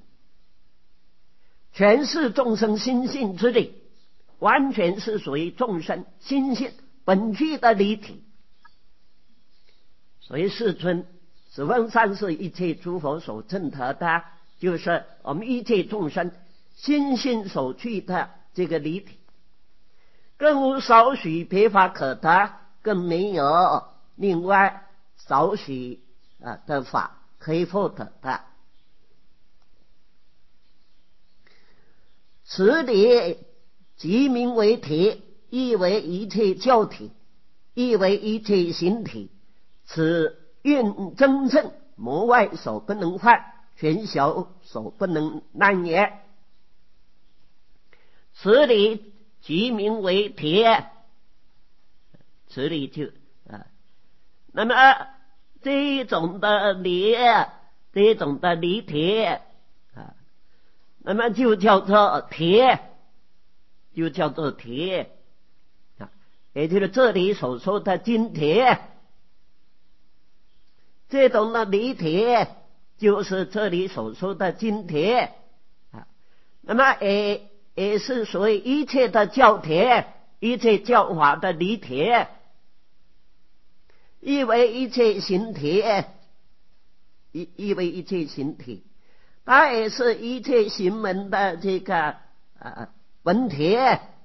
全是众生心性之理，完全是属于众生心性本具的离体。所以世尊十方三世一切诸佛所证得的，就是我们一切众生心性所具的这个离体，更无少许别法可得，更没有另外少许啊的法可以获得的。此理即名为体，亦为一切教体，亦为一切行体。此运真正，魔外所不能坏，全小所不能难也。此理即名为体，此理就啊，那么这一种的理，这一种的理体啊，那么就叫做体，就叫做体啊，也就是这里所说的经体。这种的理体就是这里所说的经体啊，那么也也是属于一切的教体，一切教法的理体，亦为一切行体，亦亦为一切行体，它也是一切行门的这个呃本体。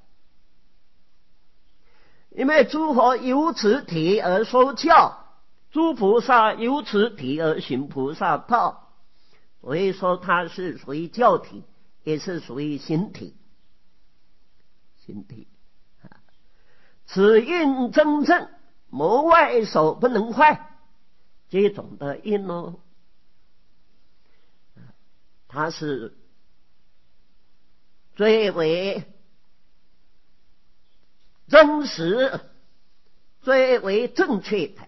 因为诸佛由此体而说教，诸菩萨由此体而行菩萨道，所以说它是属于教体，也是属于行体。行体啊，此运真正，魔外所不能坏，这种的运哦，它是最为真实、最为正确的。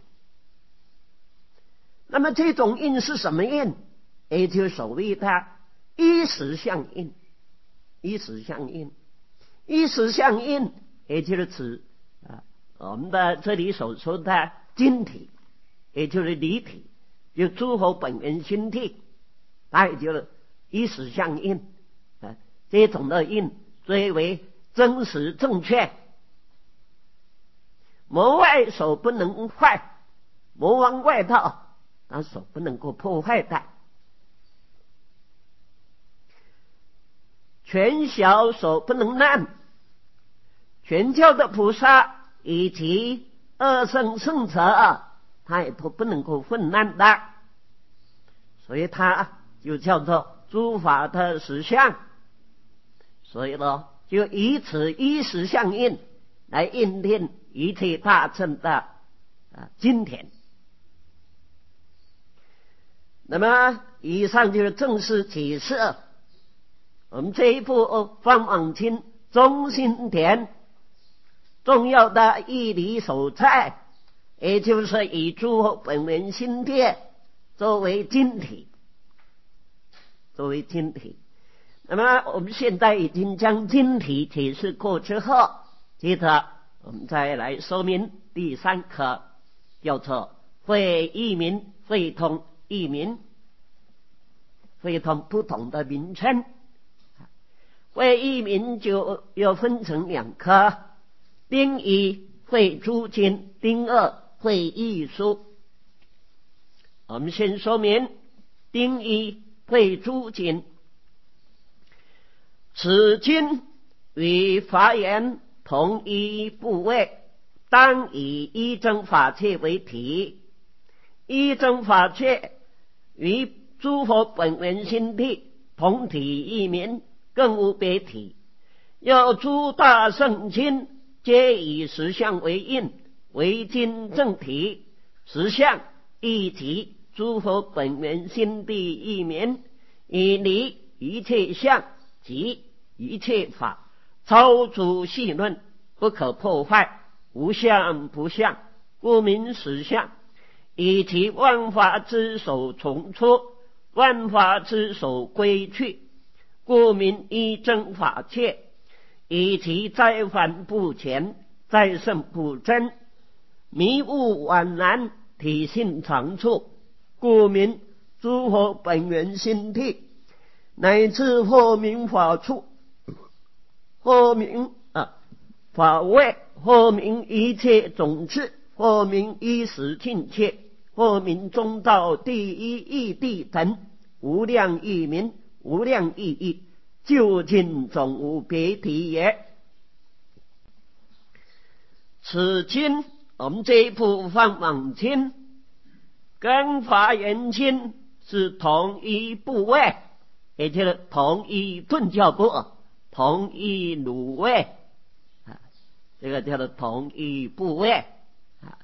那么这种印是什么印？也就是所谓的依实相应，依实相应，依实相应，也就是指啊我们的这里所说的晶体，也就是离体，就诸佛本源心体，它也就是以实相应啊，这种的应最为真实正确。魔外所不能坏，魔王外道他所不能够破坏的，全小所不能难，全教的菩萨以及二圣圣者，他也都不能够混乱的，所以他就叫做诸法的实相。所以呢，就以此一实相应来印定一切大乘的啊经典。那么以上就是正式解释我们这一部《方往经》中心点重要的义理所在，也就是以诸佛本源心地作为经体，作为经体。那么我们现在已经将经体解释过之后，接着我们再来说明第三课，叫做会义名、会通义名，会通不同的名称。会义名就又分成两科，丁一会诸经，丁二会义书。我们先说明丁一会诸经。此经与法言同一部位，当以一真法界为体。一真法界与诸佛本源心地同体异名，更无别体。又诸大圣经皆以实相为印，为经正体。实相亦即诸佛本源心地异名，以离一切相及一切法，超诸细论，不可破坏，无相不相，故名实相。以其万法之首从出，万法之首归去，故名一真法界。以其在凡不前，在圣不真，迷雾宛然，体性常处，故名诸佛本源心体。乃至或名法处，或名啊法位，或名一切种子，或名一时境界，或名中道第一义谛等，无量义名，无量意义，究竟总无别体也。此经我们这一部方往经跟华严经是同一部位，也就是同一顿教部，同一卤味啊，这个叫做同一部位啊。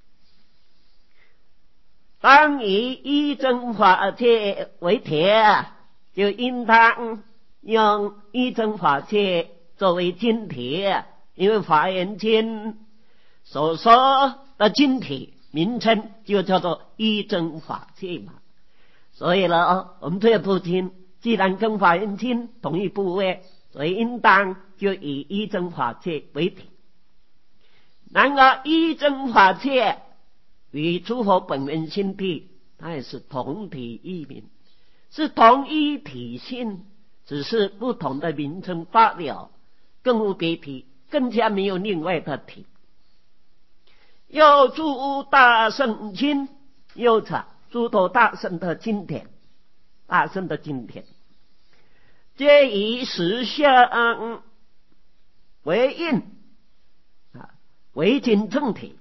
当以一真法界为体，就应当用一真法界作为经体，因为华严经所说的经体名称就叫做一真法界嘛。所以呢，我们这部经既然跟华严经同一部位，所以应当就以一真法界为体。然而一真法界与诸佛本源心地，它也是同体异名，是同一体性，只是不同的名称罢了，更无别体，更加没有另外的体。又诸大圣经，又者诸多大圣的经典，大圣的经典皆以实相为印啊，为经正体。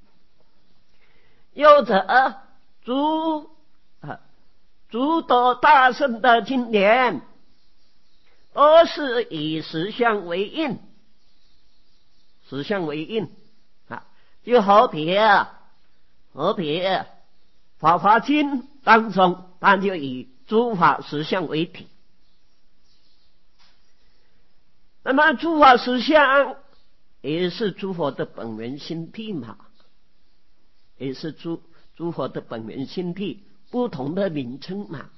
又者诸啊诸多大圣的经典都是以实相为印，实相为印啊，就好比好比法华经当中，它就以诸法实相为体。那么诸法实相也是诸佛的本源心地嘛，也是诸诸佛的本源心地，不同的名称嘛。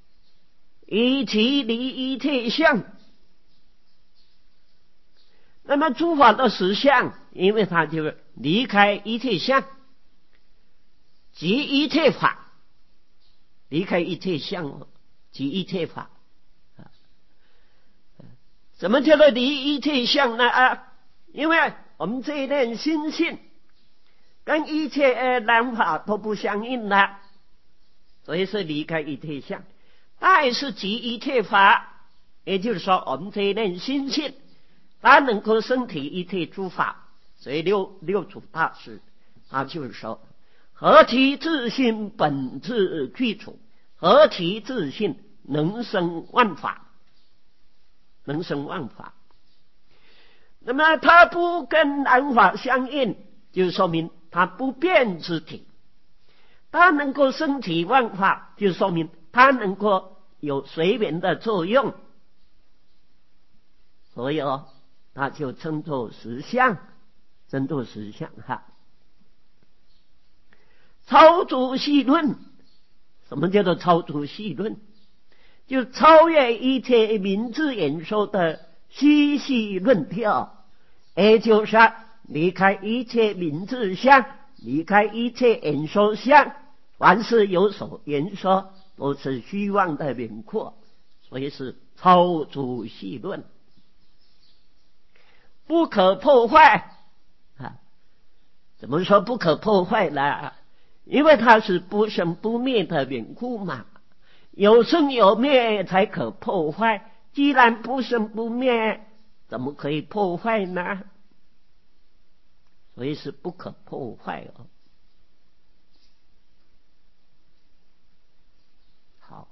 以其离一切相，那那么诸法的实相，因为它就是离开一切相，即一切法，离开一切相，即一切法。什么叫做离一切相呢？啊，因为我们这一念心性跟一切染法都不相应了，所以是离开一切相。它也是即一切法，也就是说我们这一念心性它能够生体一切诸法。所以六六祖大师他就是说，何其自性本自具足，何其自性能生万法，能生万法。那么它不跟染法相应，就说明它不变之体。它能够生体万法，就说明它能够有随缘的作用。所以哦，它就称作实相，称作实相哈。超足细论，什么叫做超足细论？就超越一切名字演说的细细论调，也就是离开一切名字相，离开一切演说相，凡是有所言说都是虚妄的名阔，所以是超足细论，不可破坏啊！怎么说不可破坏呢？因为它是不生不灭的缘故嘛，有生有灭才可破坏。既然不生不灭，怎么可以破坏呢？所以是不可破坏哦。好，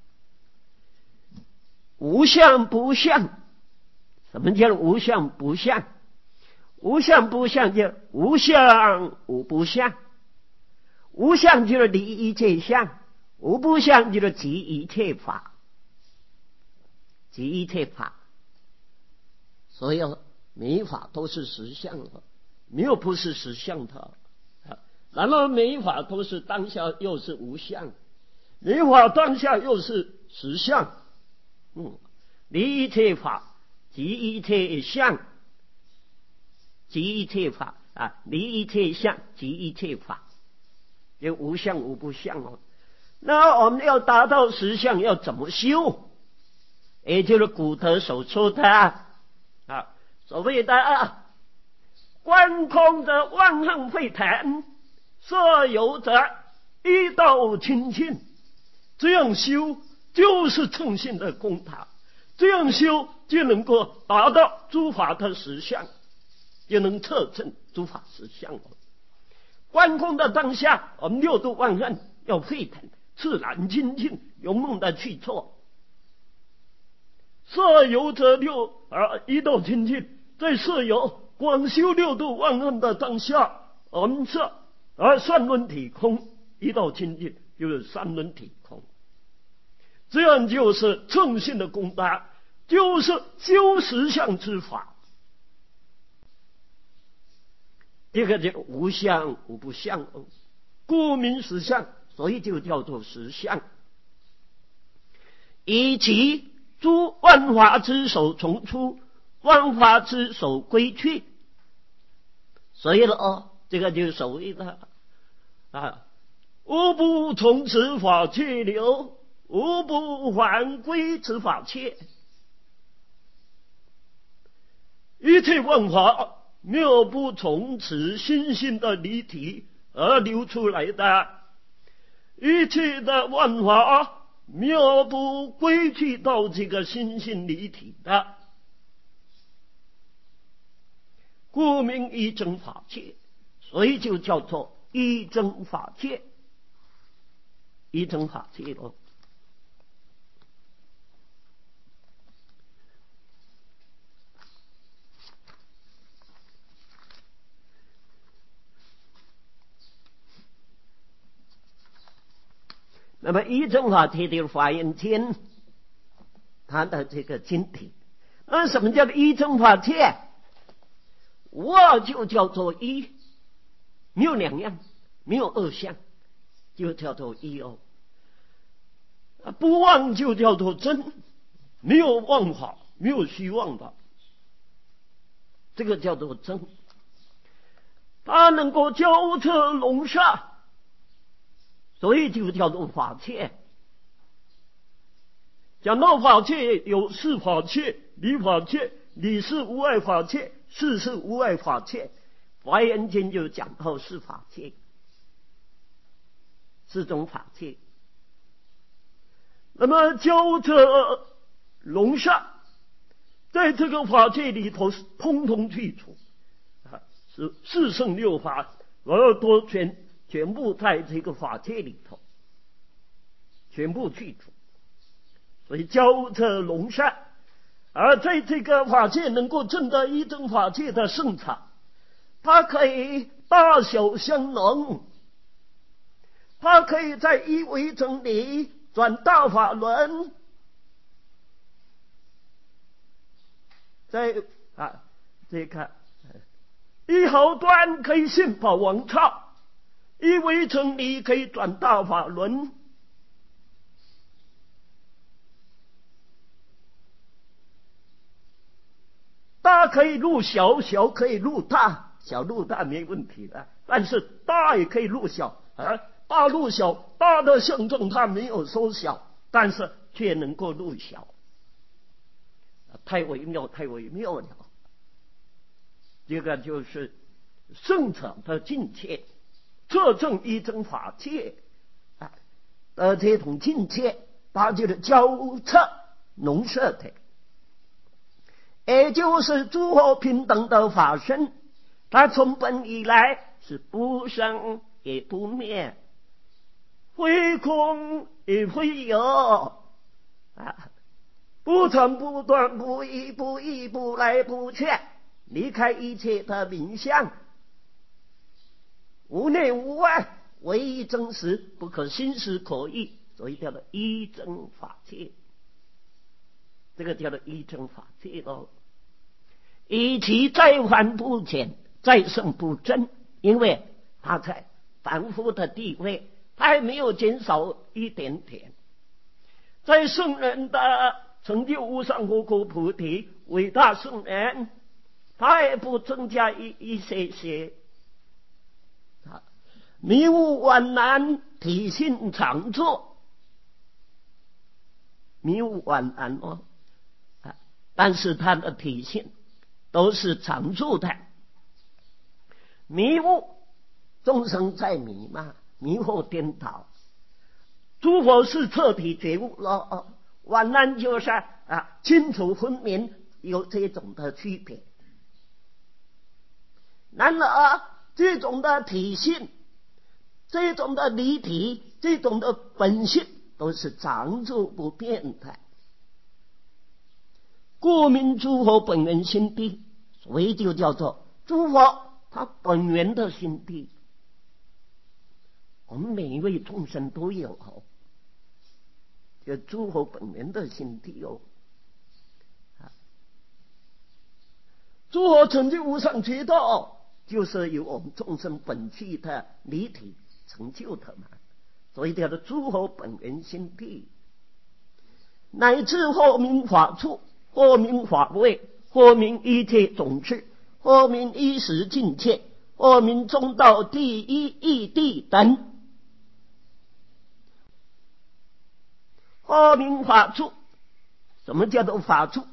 无相不相，什么叫无相不相？无相不相就无相无不相，无相就是离一切相，无不相就是即一切法，即一切法。所以每一法都是实相的，没有不是实相的。然后每一法都是当下又是无相，每一法当下又是实相。嗯，离一切法，即一切相，即一切法啊，离一切相，即一切法，就无相无不相哦。那我们要达到实相，要怎么修？也就是古德所说的啊，所谓的啊，观空者万恨沸腾，色有者一道清净。这样修就是称性的功塔，这样修就能够达到诸法的实相，就能测证诸法实相了。观空的当下，我们六度万恨要沸腾，自然清净，勇猛的去做。色有者六而一道清净，在色有广修六度万恨的当下，我们色而三轮体空，一道清净就是三轮体空。这样就是称性的功达，就是修实相之法。这个叫无相无不相，故名实相，所以就叫做实相。以其诸万法之首从出，万法之首归去。所以了哦，这个就是所谓的啊，无不从此法去流，无不还归此法切。一切万法没有不从此心性的离体而流出来的，一切的万法没有不归去到这个心性离体的，故名一真法界，所以就叫做一真法界，一真法界咯。那么一真法界的华严经，它的这个经体，那什么叫做一真法界？无二就叫做一，没有两样，没有二相，就叫做一哦。不妄就叫做真，没有妄法，没有虚妄的。 这个叫做真。它能够交彻龙煞，所以就叫做法界。讲到法界，有事法界、理法界，理是无碍法界，事是无碍法界。华严经就讲到是法界，是种法界。那么交彻龙煞，在这个法界里头是通通去除啊，是四圣六法，我要多全全部在这个法界里头全部去除。所以交彻龙煞，而在这个法界能够证得一真法界的圣场，它可以大小相能，它可以在一维真理转大法轮，在啊这个一毫端可以信宝王刹，一维真理可以转大法轮。大可以入小，小可以入大，小入大没问题的，但是大也可以入小啊，大入小，大的象征它没有缩小，但是却能够入小，太微妙，太微妙了。这个就是圣者的境界，这正一真法界啊的这种境界，它就是交彻龙摄的。也就是诸佛平等的法身，它从本以来是不生也不灭，非空也非有啊，不曾不断不依不依不来不去，离开一切的名相，无内无外，唯一真实，不可心识可议，所以叫做一真法界。这个叫做一真法界喽。以其再凡不减，再胜不增，因为他在凡夫的地位，他还没有减少一点点。在圣人的成就无上佛果菩提，伟大圣人，他也不增加一一些些。啊，迷雾万难，体性常作，迷雾万难哦。但是他的体性都是常住的。迷雾，众生在迷嘛，迷惑颠倒。诸佛是彻底觉悟了，万难就是啊，清楚分明，有这种的区别。然而，这种的体性，这种的离体，这种的本性，都是常住不变的。故名诸佛本源心地，所以就叫做诸佛他本源的心地。我们每一位众生都有哦，这诸佛本源的心地哦。诸佛成就无上觉道，就是由我们众生本具的离体成就的嘛，所以叫做诸佛本源心地，乃至后名法处，或名法位，或名一切种智，或名一时境界，或名中道第一义谛等。或名法处，什么叫做法处？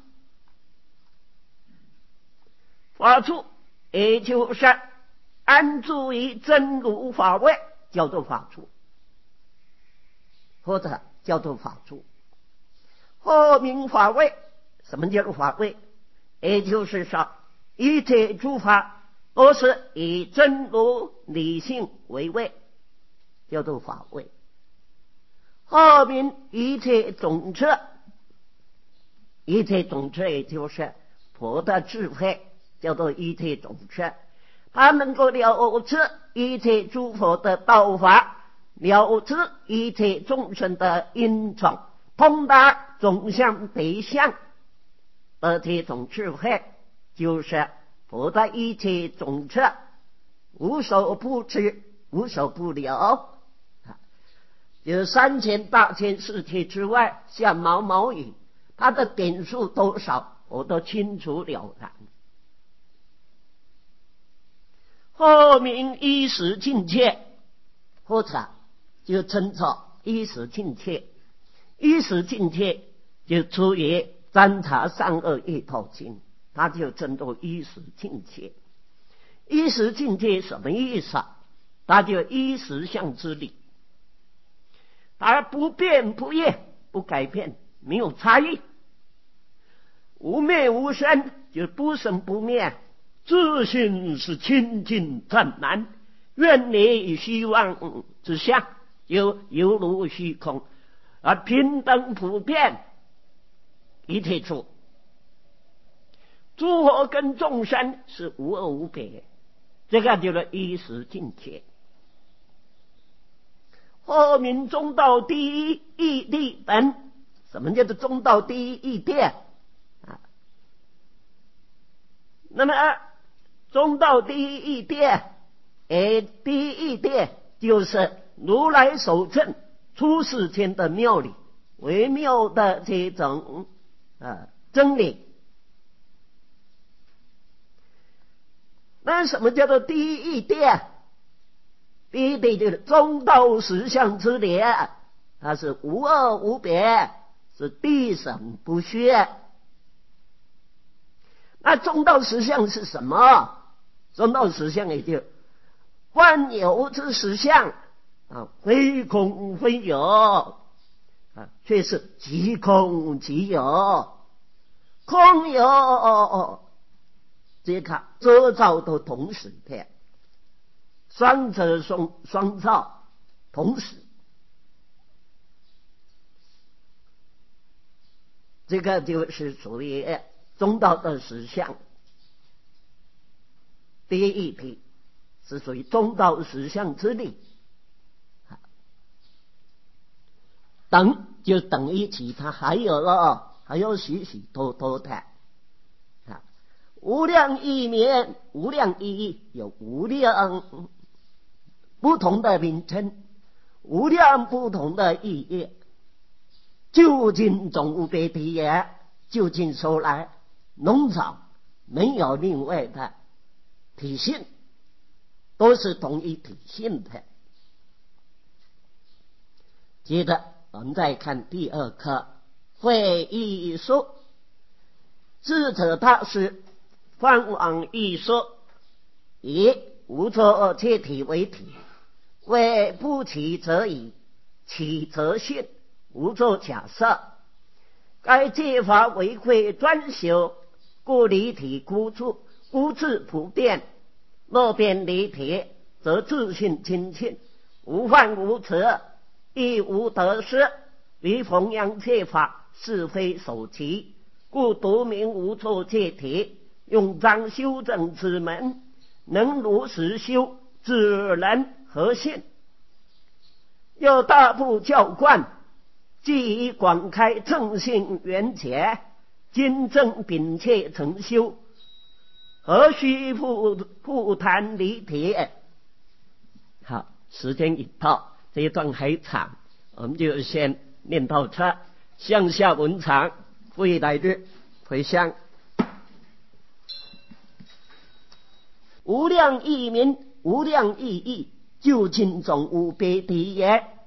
法处也就是安住于真如法位，叫做法处，或者叫做法处。或名法位，什么叫做法位？也就是说，一切诸法都是以真如理性为位，叫做法位。后名一切种智，一切种智也就是佛的智慧，叫做一切种智。他能够了知一切诸佛的道法，了知一切众生的因种，通达种相对象的这种智慧，就是佛的一切种智，无所不知，无所不了。就是三千大千世界之外，像毛毛雨，它的点数多少我都清楚了然。 后名衣食尽切，或者就称作衣食尽切。衣食尽切就出于占察善恶业道经，它就称作衣食尽切。衣食尽切什么意思啊？它就衣食相之理，它不变不异，不改变，没有差异。无灭无生，就不生不灭。自性是清净湛然，远离虚妄之相，就犹如虚空，而平等普遍，一切处诸佛跟众生是无二无别，这个就是衣食尽切。后名中道第一义谛等。什么叫做中道第一义谛啊？那么中道第一义谛，哎，第一义谛就是如来所证出世间的妙理，微妙的这种啊真理。那什么叫做第一义谛？第一谛就是中道实相之理，它是无二无别，是必审不虚。那中道实相是什么？中道实相也就万有之实相啊，非空非有啊，却是即空即有，空有这个遮照都同时的，双遮双双照同时，这个就是属于中道的实相。第一义谛是属于中道实相之理，等就等于其他还有了，还有许许多多的啊，无量义面，无量义有无量不同的名称，无量不同的意义，究竟总无别体也。究竟说来，农场没有另外的体性，都是同一体性的。接着我们再看第二课会意说。智者大师翻往一说，以无作切体为体，为不起则已，起则信，无作假设。该戒法为会专修，故离体孤处，孤自普遍。若变离体，则自性清净，无犯无辞，亦无得失。离弘扬戒法，是非所及，故独名无作戒体，用章修正之门，能如实修，自然和信。又大部教观，既以广开正性圆解，今正秉切成修，何须复复谈离体？好，时间一到，这一段还长，我们就先念到这。向下文长，未来日回向。无量义名，无量意义，究竟总无别体也。